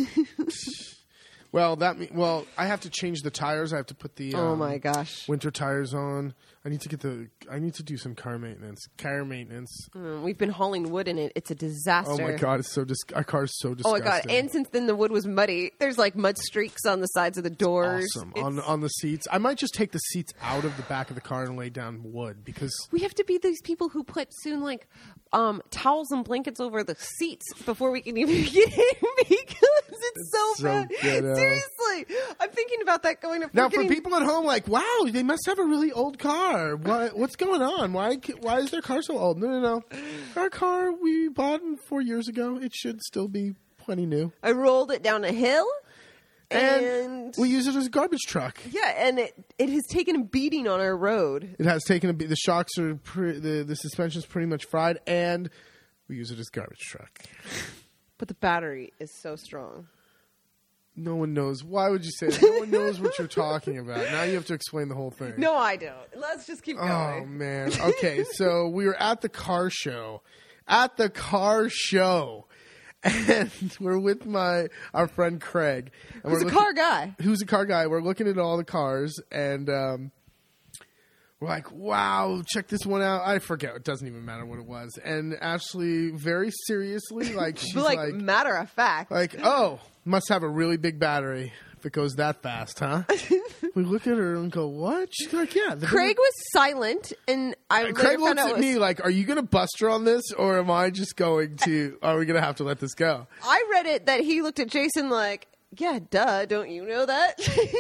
Speaker 1: Well, that mean, well, I have to change the tires. I have to put the um,
Speaker 2: Oh, my gosh.
Speaker 1: winter tires on. I need to get the. I need to do some car maintenance. Car maintenance.
Speaker 2: Mm, we've been hauling wood in it. It's a disaster.
Speaker 1: Oh my God! It's so dis- our car is so
Speaker 2: Oh
Speaker 1: disgusting.
Speaker 2: my god! And since then the wood was muddy. There's like mud streaks on the sides of the doors.
Speaker 1: Awesome
Speaker 2: It's-
Speaker 1: on on the seats. I might just take the seats out of the back of the car and lay down wood because
Speaker 2: we have to be these people who put soon like um, towels and blankets over the seats before we can even get in because it's so,
Speaker 1: so
Speaker 2: bad.
Speaker 1: ghetto.
Speaker 2: Seriously, I'm thinking about that going up.
Speaker 1: now for people at home, like, wow, they must have a really old car. What what's going on? Why why is their car so old? No, no, no. Our car we bought four years ago. It should still be plenty new.
Speaker 2: I rolled it down a hill,
Speaker 1: And,
Speaker 2: and,
Speaker 1: we use it as a garbage truck.
Speaker 2: yeah, and it it has taken a beating on our road.
Speaker 1: It has taken a be- the shocks are pre- the the suspension's pretty much fried, and we use it as garbage truck.
Speaker 2: But the battery is so strong.
Speaker 1: No one knows. Why would you say that? No one knows what you're talking about. Now you have to explain the whole thing.
Speaker 2: No, I don't. Let's just keep going.
Speaker 1: Oh man. Okay, so we were at the car show. At the car show. And we're with my our friend Craig. And
Speaker 2: Who's
Speaker 1: we're
Speaker 2: a
Speaker 1: looking-
Speaker 2: car guy?
Speaker 1: Who's a car guy. We're looking at all the cars and um we're like, wow, check this one out. I forget. It doesn't even matter what it was. And Ashley, very seriously, like she's
Speaker 2: like,
Speaker 1: like,
Speaker 2: matter of fact.
Speaker 1: like, oh, must have a really big battery if it goes that fast, huh? We look at her and go, what? She's like, yeah. The
Speaker 2: Craig was silent, and I later
Speaker 1: Craig
Speaker 2: found
Speaker 1: looks
Speaker 2: out
Speaker 1: at
Speaker 2: it was-
Speaker 1: me like, are you going to bust her on this, or am I just going to, are we going to have to let this go?
Speaker 2: I read it that he looked at Jason like, yeah, duh, don't you know that?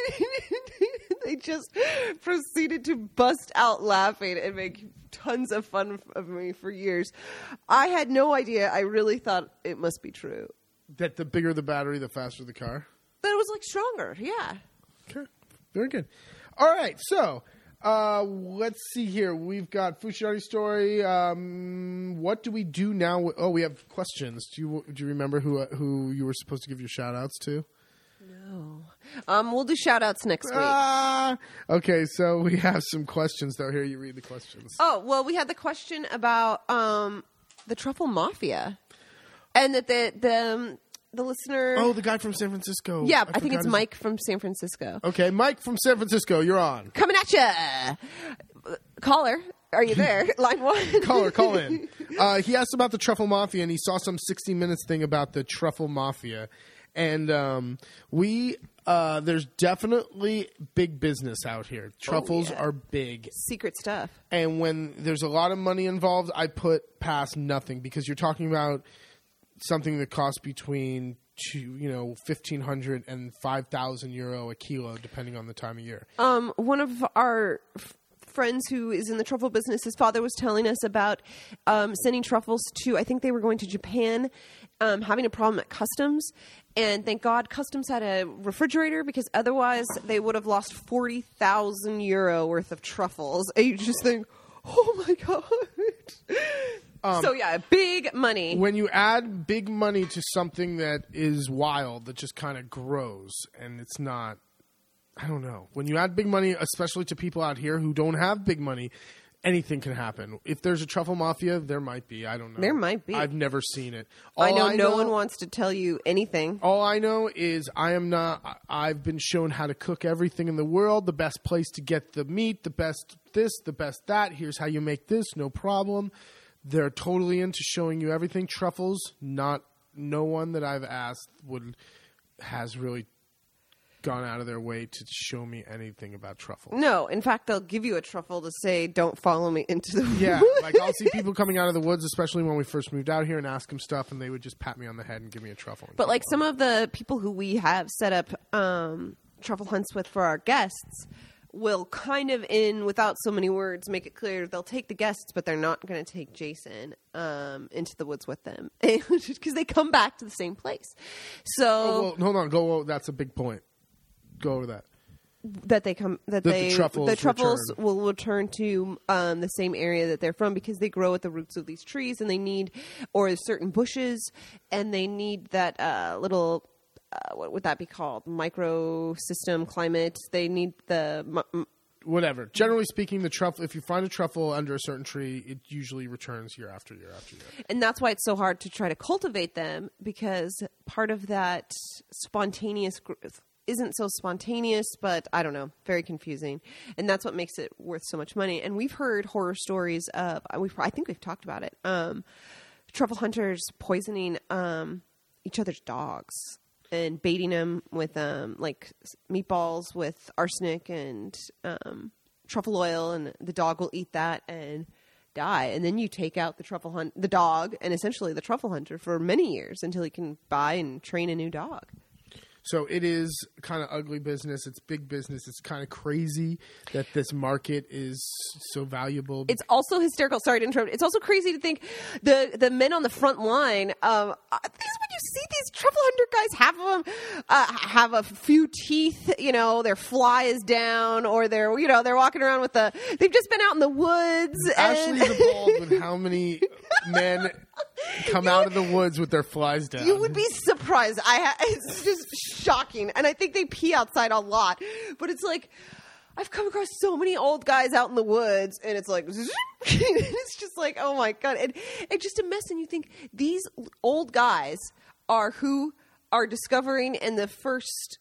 Speaker 2: They just proceeded to bust out laughing and make tons of fun of me for years. I had no idea. I really thought it must be true.
Speaker 1: That the bigger the battery, the faster the car?
Speaker 2: That it was like stronger, yeah.
Speaker 1: Okay, very good. All right, so uh, let's see here. We've got Fushinari story. Um, what do we do now? Oh, we have questions. Do you do you remember who uh, who you were supposed to give your shout outs to?
Speaker 2: No. Um, we'll do shout outs next week.
Speaker 1: Ah, okay, so we have some questions, though. Here, you read the questions.
Speaker 2: Oh, well, we had the question about um, the truffle mafia. And that the, the, um, the listener.
Speaker 1: Oh, the guy from San Francisco.
Speaker 2: Yeah, I,
Speaker 1: I
Speaker 2: think it's
Speaker 1: his...
Speaker 2: Mike from San Francisco.
Speaker 1: Okay, Mike from San Francisco, you're on.
Speaker 2: Coming at ya. Caller, are you there? Line one.
Speaker 1: Caller, call in. Uh, he asked about the Truffle Mafia, and he saw some sixty minutes thing about the Truffle Mafia. And um, we, uh, there's definitely big business out here. Truffles
Speaker 2: oh, yeah.
Speaker 1: are big.
Speaker 2: Secret stuff.
Speaker 1: And when there's a lot of money involved, I put past nothing, because you're talking about something that costs between two, you know, fifteen hundred and five thousand euro a kilo, depending on the time of year.
Speaker 2: Um, one of our f- friends who is in the truffle business, his father was telling us about um, sending truffles to, I think they were going to Japan, um, having a problem at customs. And thank God customs had a refrigerator, because otherwise they would have lost forty thousand euro worth of truffles. And you just think, oh my God. Um, so yeah, big money.
Speaker 1: When you add big money to something that is wild, that just kind of grows, and it's not, I don't know. When you add big money, especially to people out here who don't have big money, anything can happen. If there's a truffle mafia, there might be. I don't know.
Speaker 2: There might be.
Speaker 1: I've never seen it. All
Speaker 2: I know
Speaker 1: I
Speaker 2: no
Speaker 1: know,
Speaker 2: one wants to tell you anything.
Speaker 1: All I know is I am not, I've been shown how to cook everything in the world, the best place to get the meat, the best this, the best that. Here's how you make this, no problem. They're totally into showing you everything. Truffles, not no one that I've asked would has really gone out of their way to show me anything about truffles.
Speaker 2: No, in fact, they'll give you a truffle to say, "Don't follow me into the woods."
Speaker 1: Yeah, like I'll see people coming out of the woods, especially when we first moved out here, and ask them stuff, and they would just pat me on the head and give me a truffle.
Speaker 2: But like some of the people who we have set up um, truffle hunts with for our guests will kind of, in without so many words, make it clear they'll take the guests, but they're not going to take Jason um, into the woods with them, because they come back to the same place. So
Speaker 1: oh, well, hold on, go. Oh, that's a big point. Go over that.
Speaker 2: That they come that,
Speaker 1: that
Speaker 2: they
Speaker 1: the truffles,
Speaker 2: the truffles
Speaker 1: return.
Speaker 2: will return to um, the same area that they're from, because they grow at the roots of these trees, and they need or certain bushes, and they need that uh, little. Uh, what would that be called? Microsystem climate. They need the m-
Speaker 1: whatever. Generally speaking, the truffle. If you find a truffle under a certain tree, it usually returns year after year after year.
Speaker 2: And that's why it's so hard to try to cultivate them, because part of that spontaneous growth isn't so spontaneous, but I don't know, very confusing. And that's what makes it worth so much money. And we've heard horror stories of, we've, I think we've talked about it, um, truffle hunters poisoning um, each other's dogs and baiting them with um, like meatballs with arsenic and um, truffle oil, and the dog will eat that and die. And then you take out the truffle hunt, the dog, and essentially the truffle hunter for many years until he can buy and train a new dog.
Speaker 1: So it is kind of ugly business. It's big business. It's kind of crazy that this market is so valuable.
Speaker 2: It's also hysterical. Sorry to interrupt. It's also crazy to think the the men on the front line. Um, uh, these, when you see these truffle hunter guys, half of them uh, have a few teeth. You know, their fly is down, or they're you know they're walking around with the. They've just been out in the woods.
Speaker 1: Ashley's
Speaker 2: and
Speaker 1: involved with how many men come out of the woods with their flies down.
Speaker 2: You would be surprised. I ha- it's just shocking, and I think they pee outside a lot. But it's like I've come across so many old guys out in the woods, and it's like it's just like, oh my God, and it's just a mess. And you think these old guys are who are discovering and the first,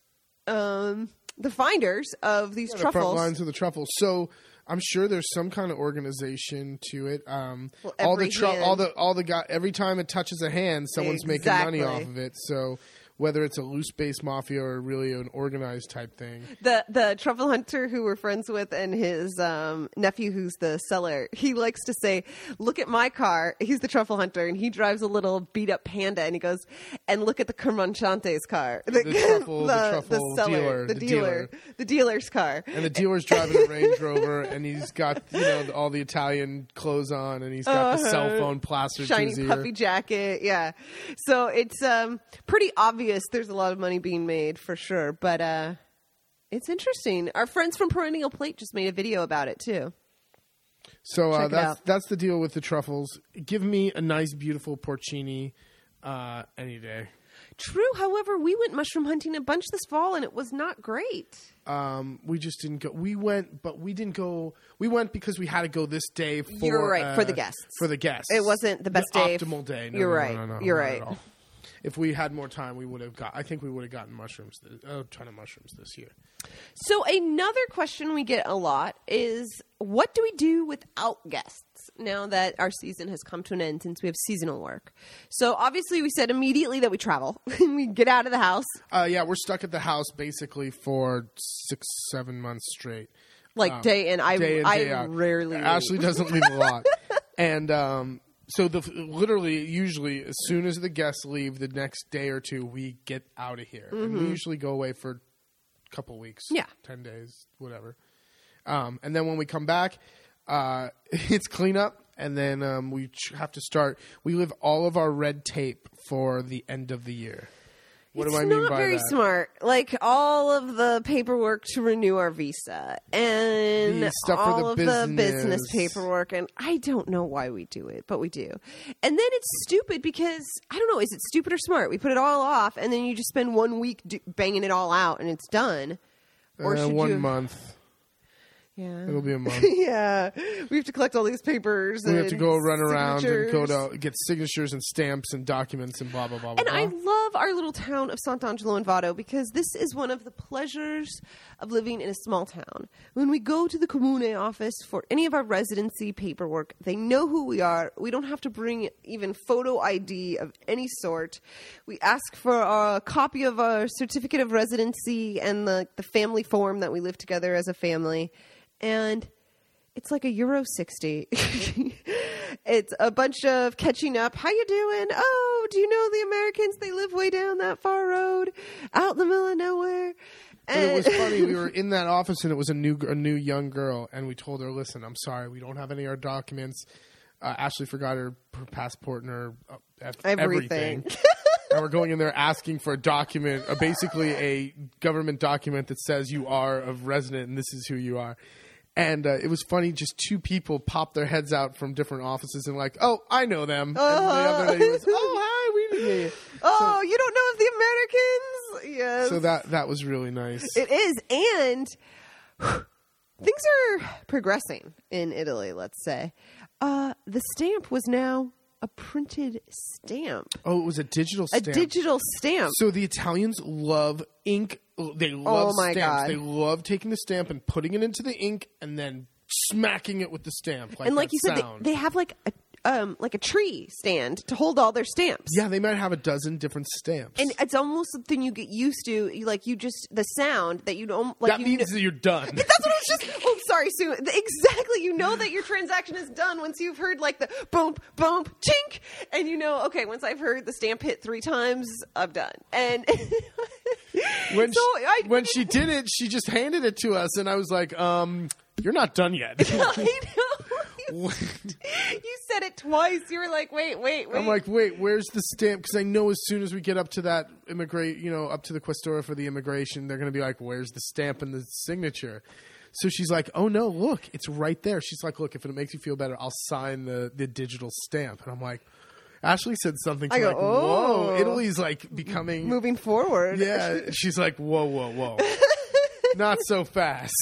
Speaker 2: um, the finders of these
Speaker 1: yeah,
Speaker 2: truffles.
Speaker 1: The front lines of the truffles. So I'm sure there's some kind of organization to it. Um,
Speaker 2: well,
Speaker 1: all the tru-
Speaker 2: hand.
Speaker 1: all the all the guy every time it touches a hand, someone's
Speaker 2: Exactly.
Speaker 1: making money off of it. So whether it's a loose base mafia or really an organized type thing.
Speaker 2: The the truffle hunter who we're friends with and his um, nephew who's the seller, he likes to say, look at my car. He's the truffle hunter, and he drives a little beat-up Panda, and he goes, and look at the Comanche's car.
Speaker 1: The, the truffle, the, the truffle
Speaker 2: seller,
Speaker 1: dealer.
Speaker 2: The,
Speaker 1: the
Speaker 2: dealer.
Speaker 1: dealer.
Speaker 2: The dealer's car.
Speaker 1: And the dealer's driving a Range Rover, and he's got, you know, all the Italian clothes on, and he's got
Speaker 2: uh-huh.
Speaker 1: the cell phone plastered
Speaker 2: Shiny
Speaker 1: to his ear.
Speaker 2: puffy jacket, yeah. So it's um, pretty obvious there's a lot of money being made for sure, but uh, it's interesting. Our friends from Perennial Plate just made a video about it too.
Speaker 1: So uh, that's
Speaker 2: out.
Speaker 1: that's the deal with the truffles. Give me a nice, beautiful porcini uh, any day.
Speaker 2: True. However, we went mushroom hunting a bunch this fall, and it was not great.
Speaker 1: Um, we just didn't go. We went, but we didn't go. We went because we had to go this day for
Speaker 2: You're right,
Speaker 1: uh,
Speaker 2: for the guests.
Speaker 1: For the guests,
Speaker 2: It wasn't the best
Speaker 1: the
Speaker 2: day.
Speaker 1: optimal day. No,
Speaker 2: You're
Speaker 1: no,
Speaker 2: right.
Speaker 1: No, no, no,
Speaker 2: You're
Speaker 1: not
Speaker 2: right.
Speaker 1: at all. If we had more time, we would have got. I think we would have gotten mushrooms. Th- a ton of mushrooms this year.
Speaker 2: So another question we get a lot is, what do we do without guests now that our season has come to an end since we have seasonal work? So obviously we said immediately that we travel. We get out of the house.
Speaker 1: Uh, yeah, we're stuck at the house basically for six, seven months straight.
Speaker 2: Like
Speaker 1: Um,
Speaker 2: day in. I,
Speaker 1: day in,
Speaker 2: I
Speaker 1: day out.
Speaker 2: rarely leave.
Speaker 1: Ashley doesn't leave a lot. And um, so the literally, usually, as soon as the guests leave, the next day or two, we get out of here. And we usually go away for a couple weeks.
Speaker 2: Yeah.
Speaker 1: ten days, whatever. Um, and then when we come back, uh, it's cleanup. And then um, we ch- have to start. We live all of our red tape for the end of the year. What
Speaker 2: it's
Speaker 1: do I mean
Speaker 2: not
Speaker 1: by
Speaker 2: very
Speaker 1: that?
Speaker 2: smart. Like all of the paperwork to renew our visa and
Speaker 1: The stuff for
Speaker 2: all
Speaker 1: the
Speaker 2: of the business
Speaker 1: business.
Speaker 2: paperwork, and I don't know why we do it, but we do. And then it's stupid because I don't know. Is it stupid or smart? We put it all off, and then you just spend one week do- banging it all out, and it's done. Or
Speaker 1: Uh,
Speaker 2: should
Speaker 1: one
Speaker 2: you?
Speaker 1: month.
Speaker 2: Yeah,
Speaker 1: It'll be a month.
Speaker 2: yeah. We have to collect all these papers.
Speaker 1: We
Speaker 2: and
Speaker 1: have to go run around and go
Speaker 2: signatures.
Speaker 1: to get signatures and stamps and documents and blah blah blah.
Speaker 2: And
Speaker 1: blah.
Speaker 2: I love our little town of Sant'Angelo and Vado because this is one of the pleasures of living in a small town. When we go to the Comune office for any of our residency paperwork, they know who we are. We don't have to bring even photo I D of any sort. We ask for a copy of our certificate of residency and the, the family form that we live together as a family. And it's like a Euro sixty. It's a bunch of catching up. How you doing? Oh, do you know the Americans? They live way down that far road, out in the middle of nowhere.
Speaker 1: And it was funny. We were in that office, and it was a new, a new young girl, and we told her, "Listen, I'm sorry, we don't have any of our documents. Uh, Ashley forgot her, her passport and her uh, ev-
Speaker 2: Everything.
Speaker 1: everything." And we're going in there asking for a document, uh, basically a government document that says you are a resident and this is who you are. And uh, it was funny. Just two people popped their heads out from different offices and like, "Oh, I know them." And the other lady was, "Oh, hi, we know you."
Speaker 2: Oh, you don't know of the Americans? Yes.
Speaker 1: So that that was really nice.
Speaker 2: It is. And things are progressing in Italy, let's say. Uh, the stamp was now a printed stamp.
Speaker 1: Oh, it was a digital
Speaker 2: A
Speaker 1: stamp.
Speaker 2: digital stamp.
Speaker 1: So the Italians love ink. They love
Speaker 2: Oh, my
Speaker 1: stamps.
Speaker 2: God.
Speaker 1: They love taking the stamp and putting it into the ink and then smacking it with the stamp. Like
Speaker 2: and like
Speaker 1: that
Speaker 2: you said,
Speaker 1: sound.
Speaker 2: they, they have like a um like a tree stand to hold all their stamps.
Speaker 1: yeah, they might have a dozen different stamps.
Speaker 2: And it's almost something you get used to. You, like you just the sound that you don't like.
Speaker 1: that
Speaker 2: you
Speaker 1: means
Speaker 2: kn-
Speaker 1: that you're done.
Speaker 2: That's what I was just. Oh, sorry, Sue. Exactly. You know that your transaction is done once you've heard like the boom, boom, chink, and you know, okay, once I've heard the stamp hit three times, I'm done. And
Speaker 1: when
Speaker 2: so
Speaker 1: she,
Speaker 2: I,
Speaker 1: when she did it, she just handed it to us, and I was like, um, "You're not done yet."
Speaker 2: I know. You, you said it twice. You were like, wait, wait, wait.
Speaker 1: I'm like, "Wait, where's the stamp?" Because I know as soon as we get up to that immigrate, you know, up to the Questora for the immigration, they're going to be like, "Where's the stamp and the signature?" So she's like, "Oh no, look, it's right there." She's like, "Look, if it makes you feel better, I'll sign the, the digital stamp." And I'm like, Ashley said something to
Speaker 2: I go,
Speaker 1: like, "Whoa,
Speaker 2: "Oh."
Speaker 1: Italy's like becoming."
Speaker 2: moving forward.
Speaker 1: Yeah, she's like, "Whoa, whoa, whoa, not so fast."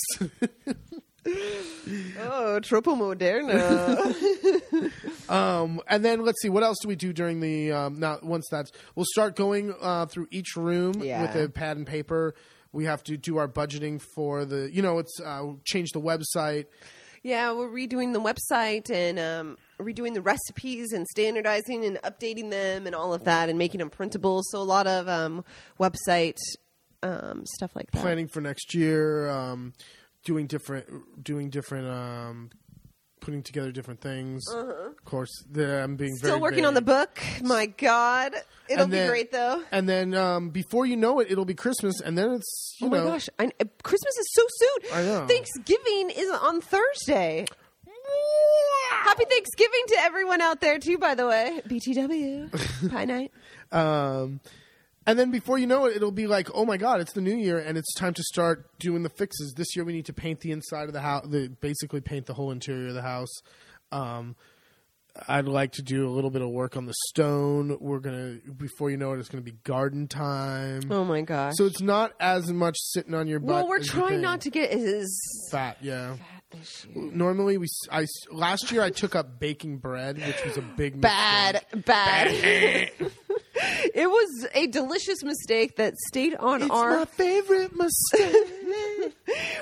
Speaker 2: Oh, troppo moderna.
Speaker 1: Um, and then let's see, what else do we do during the um, now? Once that's, we'll start going uh, through each room
Speaker 2: Yeah.
Speaker 1: with a pad and paper. We have to do our budgeting for the, you know, it's uh, change the website.
Speaker 2: Yeah, we're redoing the website and um, redoing the recipes and standardizing and updating them and all of that and making them printable. So a lot of um, website um, stuff like that.
Speaker 1: Planning for next year, um, doing different, doing different, um, putting together different things. Of course, the, I'm being
Speaker 2: Uh-huh. Still
Speaker 1: very
Speaker 2: working on the
Speaker 1: vague.
Speaker 2: book. My God. It'll
Speaker 1: And
Speaker 2: be
Speaker 1: then-
Speaker 2: great, though.
Speaker 1: And then um, before you know it, it'll be Christmas, and then it's you
Speaker 2: Oh, my
Speaker 1: know.
Speaker 2: gosh. I, uh, Christmas is so soon.
Speaker 1: I know.
Speaker 2: Thanksgiving is on Thursday. Happy Thanksgiving to everyone out there, too, by the way. B T W. Pie night.
Speaker 1: Um, and then before you know it, it'll be like, oh my God, it's the new year, and it's time to start doing the fixes. This year, we need to paint the inside of the house, the, basically paint the whole interior of the house. Um, I'd like to do a little bit of work on the stone. We're gonna, before you know it, it's gonna be garden time.
Speaker 2: Oh my gosh!
Speaker 1: So it's not as much sitting on your butt.
Speaker 2: Well, we're
Speaker 1: as you
Speaker 2: trying
Speaker 1: think.
Speaker 2: not to get as
Speaker 1: fat. Yeah.
Speaker 2: fat this year.
Speaker 1: Normally, we I last year I took up baking bread, which was a big
Speaker 2: Bad,
Speaker 1: mistake.
Speaker 2: bad. It was a delicious mistake that stayed on
Speaker 1: It's
Speaker 2: our.
Speaker 1: my favorite mistake.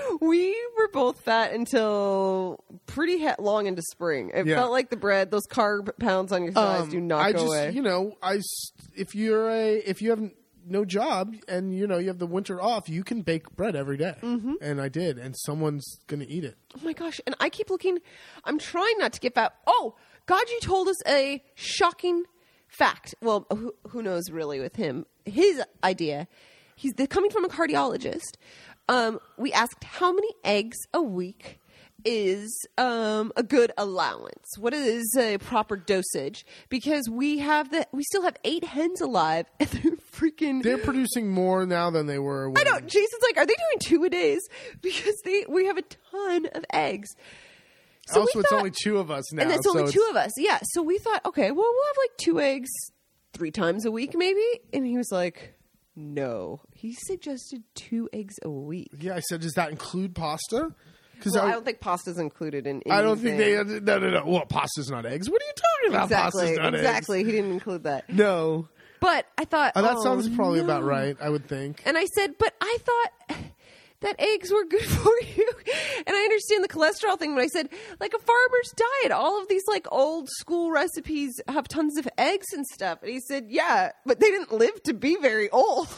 Speaker 2: We were both fat until pretty he- long into spring. It
Speaker 1: Yeah.
Speaker 2: felt like the bread; those carb pounds on your thighs
Speaker 1: Um,
Speaker 2: do not
Speaker 1: I
Speaker 2: go
Speaker 1: just,
Speaker 2: away.
Speaker 1: you know, I s- if you're a if you have no job and you know you have the winter off, you can bake bread every day. Mm-hmm. And I did, and someone's gonna eat it.
Speaker 2: Oh my gosh! And I keep looking. I'm trying not to get fat. Oh, God, you told us a shocking fact. Well, who, who knows really with him? His idea. He's the, coming from a cardiologist. Um, we asked how many eggs a week is um, a good allowance. What is a proper dosage? Because we have the we still have eight hens alive, and they're freaking.
Speaker 1: They're producing more now than they were. When,
Speaker 2: I know. Jason's like, are they doing two a days? Because they we have a ton of eggs. So
Speaker 1: also,
Speaker 2: we
Speaker 1: it's
Speaker 2: thought-
Speaker 1: only two of us now,
Speaker 2: and it's
Speaker 1: so
Speaker 2: only
Speaker 1: it's-
Speaker 2: two of us. Yeah. So we thought, okay, well, we'll have like two eggs three times a week, maybe. And he was like, no. He suggested two eggs a week.
Speaker 1: Yeah, I said, does that include pasta? Because
Speaker 2: Well, I,
Speaker 1: I,
Speaker 2: don't think pasta's included in.
Speaker 1: I don't think
Speaker 2: anything.
Speaker 1: they. No, no, no. Well, pasta's not eggs. What are you talking about?
Speaker 2: Exactly.
Speaker 1: Pasta's not
Speaker 2: Exactly.
Speaker 1: eggs.
Speaker 2: He didn't include that.
Speaker 1: No.
Speaker 2: But I thought,
Speaker 1: Oh, that
Speaker 2: oh,
Speaker 1: sounds probably
Speaker 2: no.
Speaker 1: about right. I would think.
Speaker 2: And I said, but I thought that eggs were good for you. And I understand the cholesterol thing, but I said, like a farmer's diet, all of these like old school recipes have tons of eggs and stuff. And he said, yeah, but they didn't live to be very old.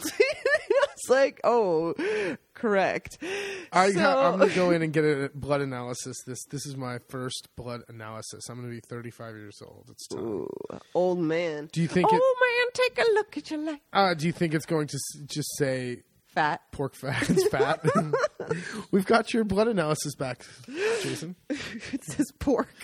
Speaker 2: I was like, oh, correct.
Speaker 1: I
Speaker 2: So-
Speaker 1: ha- I'm gonna go in and get a blood analysis. This this is my first blood analysis. I'm gonna be thirty-five years old. It's time.
Speaker 2: Ooh, old man.
Speaker 1: Do you think
Speaker 2: Oh,
Speaker 1: it-
Speaker 2: man, take a look at your life.
Speaker 1: Uh, do you think it's going to s- just say
Speaker 2: Fat.
Speaker 1: pork fat? It's fat. We've got your blood analysis back, Jason.
Speaker 2: It says pork.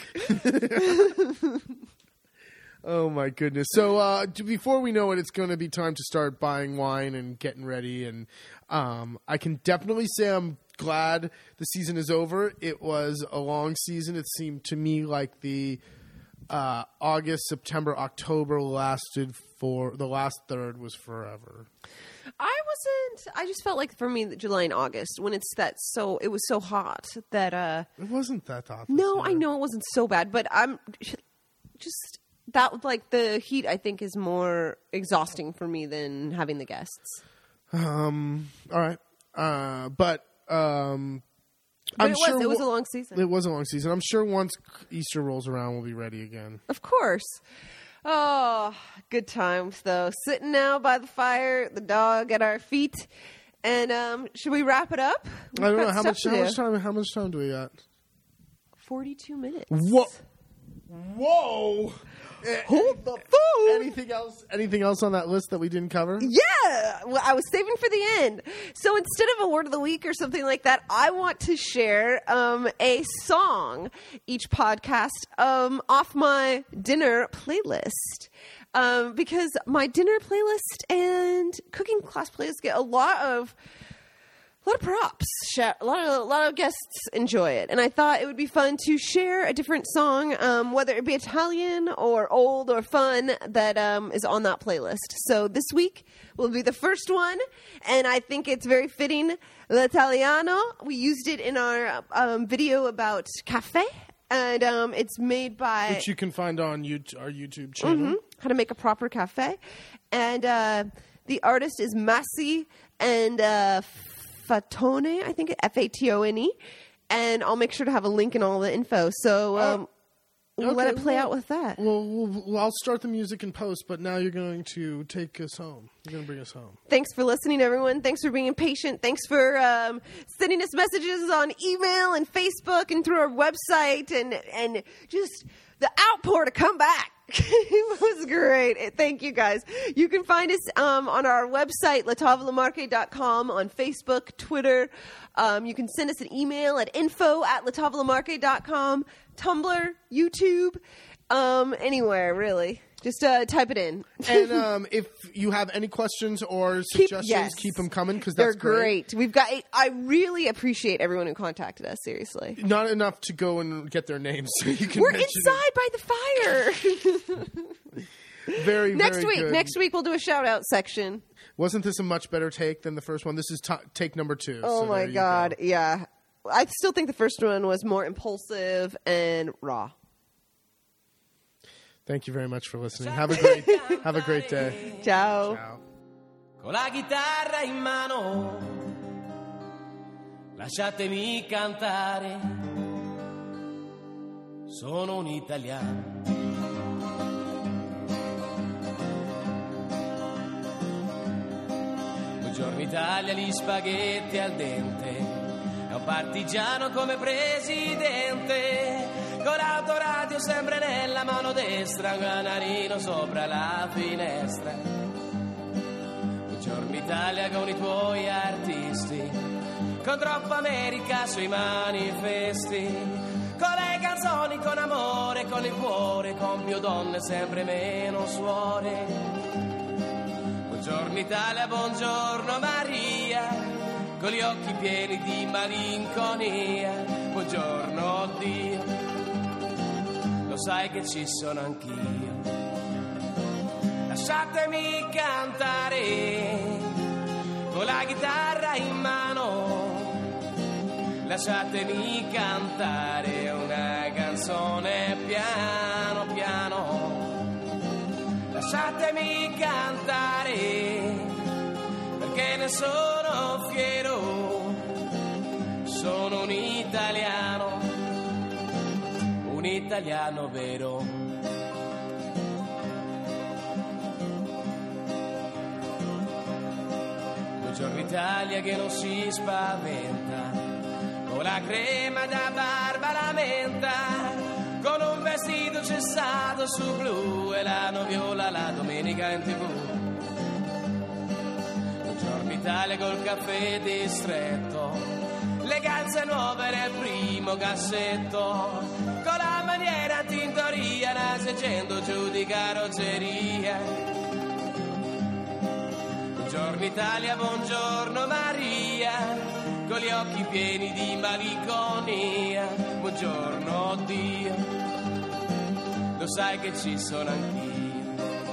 Speaker 1: Oh my goodness! So uh, d- before we know it, it's going to be time to start buying wine and getting ready. And um, I can definitely say I'm glad the season is over. It was a long season. It seemed to me like the uh, August, September, October lasted for the last third was forever.
Speaker 2: I wasn't. I just felt like for me, that July and August, when it's that so, it was so hot that. uh
Speaker 1: It wasn't that hot. this
Speaker 2: No,
Speaker 1: year.
Speaker 2: I know it wasn't so bad, but I'm just that like the heat. I think is more exhausting for me than having the guests.
Speaker 1: Um. All right. Uh. But um.
Speaker 2: But
Speaker 1: I'm
Speaker 2: it was.
Speaker 1: sure
Speaker 2: It was
Speaker 1: wa-
Speaker 2: a long season.
Speaker 1: It was a long season. I'm sure once Easter rolls around, we'll be ready again.
Speaker 2: Of course. Oh, good times though. Sitting now by the fire, the dog at our feet, and um, should we wrap it up? We've
Speaker 1: I don't
Speaker 2: got
Speaker 1: know how
Speaker 2: stuff
Speaker 1: much.
Speaker 2: to
Speaker 1: How
Speaker 2: do.
Speaker 1: much time? How much time do we got?
Speaker 2: Forty-two minutes.
Speaker 1: What? Whoa!
Speaker 2: Hold the phone.
Speaker 1: Anything else? Anything else on that list that we didn't cover?
Speaker 2: Yeah, well, I was saving for the end. So instead of a word of the week or something like that, I want to share um, a song each podcast um, off my dinner playlist. Um, because my dinner playlist and cooking class playlist get a lot of a lot of props. Sha- A lot of a lot of guests enjoy it, and I thought it would be fun to share a different song, um, whether it be Italian or old or fun, that um, is on that playlist. So this week will be the first one, and I think it's very fitting. L'Italiano. We used it in our um, video about cafe, and um, it's made by
Speaker 1: Which you can find on you- our YouTube channel.
Speaker 2: how to make a proper cafe, and uh, the artist is Massi and uh, Fatone, I think F A T O N E, and I'll make sure to have a link in all the info. So um, we'll let
Speaker 1: okay,
Speaker 2: it play
Speaker 1: well-
Speaker 2: out with that.
Speaker 1: Well, well, well, I'll start the music in post, but now you're going to take us home. You're going to bring us home.
Speaker 2: Thanks for listening, everyone. Thanks for being patient. Thanks for um, sending us messages on email and Facebook and through our website, and and just the outpour to come back. It was great. Thank you, guys. You can find us um, on our website, la tavola marche dot com, on Facebook, Twitter. Um, you can send us an email at info at la tavola marche dot com, Tumblr, YouTube, um, anywhere, really. Just uh, type it in.
Speaker 1: And um, if you have any questions or suggestions, keep, yes. keep them coming because that's
Speaker 2: They're great. great. We've got. I really appreciate everyone who contacted us. Seriously,
Speaker 1: not enough to go and get their names. So you can
Speaker 2: We're inside it. by the fire.
Speaker 1: very
Speaker 2: next
Speaker 1: very
Speaker 2: week.
Speaker 1: Good.
Speaker 2: Next week we'll do a shout out section.
Speaker 1: Wasn't this a much better take than the first one? This is t- take number two.
Speaker 2: Oh
Speaker 1: so
Speaker 2: my god!
Speaker 1: Go.
Speaker 2: Yeah, I still think the first one was more impulsive and raw.
Speaker 1: Thank you very much for listening. Have a great, have a great day.
Speaker 2: Ciao.
Speaker 1: Ciao.
Speaker 3: Con la chitarra in mano, lasciatemi cantare. Sono un italiano. Buongiorno Italia, gli spaghetti al dente. È un partigiano come presidente. Con l'autoradio sempre nella mano destra, un canarino sopra la finestra. Buongiorno Italia con i tuoi artisti, con troppa America sui manifesti, con le canzoni, con amore, con il cuore, con più donne, sempre meno suore. Buongiorno Italia, buongiorno Maria, con gli occhi pieni di malinconia. Buongiorno Dio, sai che ci sono anch'io. Lasciatemi cantare con la chitarra in mano. Lasciatemi cantare una canzone piano piano. Lasciatemi cantare perché ne sono fiero. Sono un italiano, un italiano vero. Buongiorno Italia che non si spaventa, con la crema da barba la menta, con un vestito cessato su blu e la noviola la domenica in tv. Buongiorno Italia col caffè distretto, le calze nuove nel primo cassetto, con la maniera tintoria, nascendo giù di carrozzeria. Buongiorno Italia, buongiorno Maria, con gli occhi pieni di malinconia. Buongiorno Dio, lo sai che ci sono anch'io.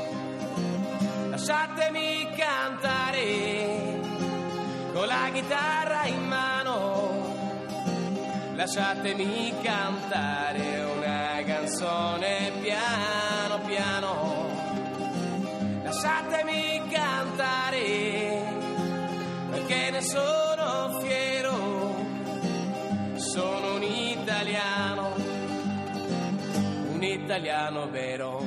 Speaker 3: Lasciatemi cantare con la chitarra in mano. Lasciatemi cantare una canzone piano piano. Lasciatemi cantare perché ne sono fiero. Sono un italiano, un italiano vero.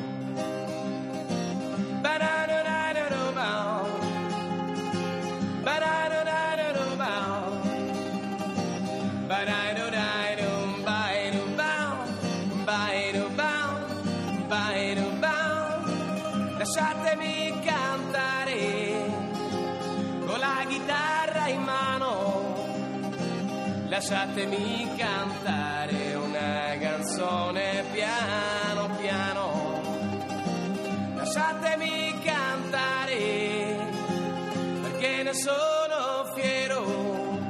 Speaker 3: Lasciatemi cantare con la chitarra in mano. Lasciatemi cantare una canzone piano piano. Lasciatemi cantare perché ne sono fiero.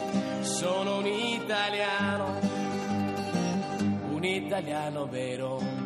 Speaker 3: Sono un italiano, un italiano vero.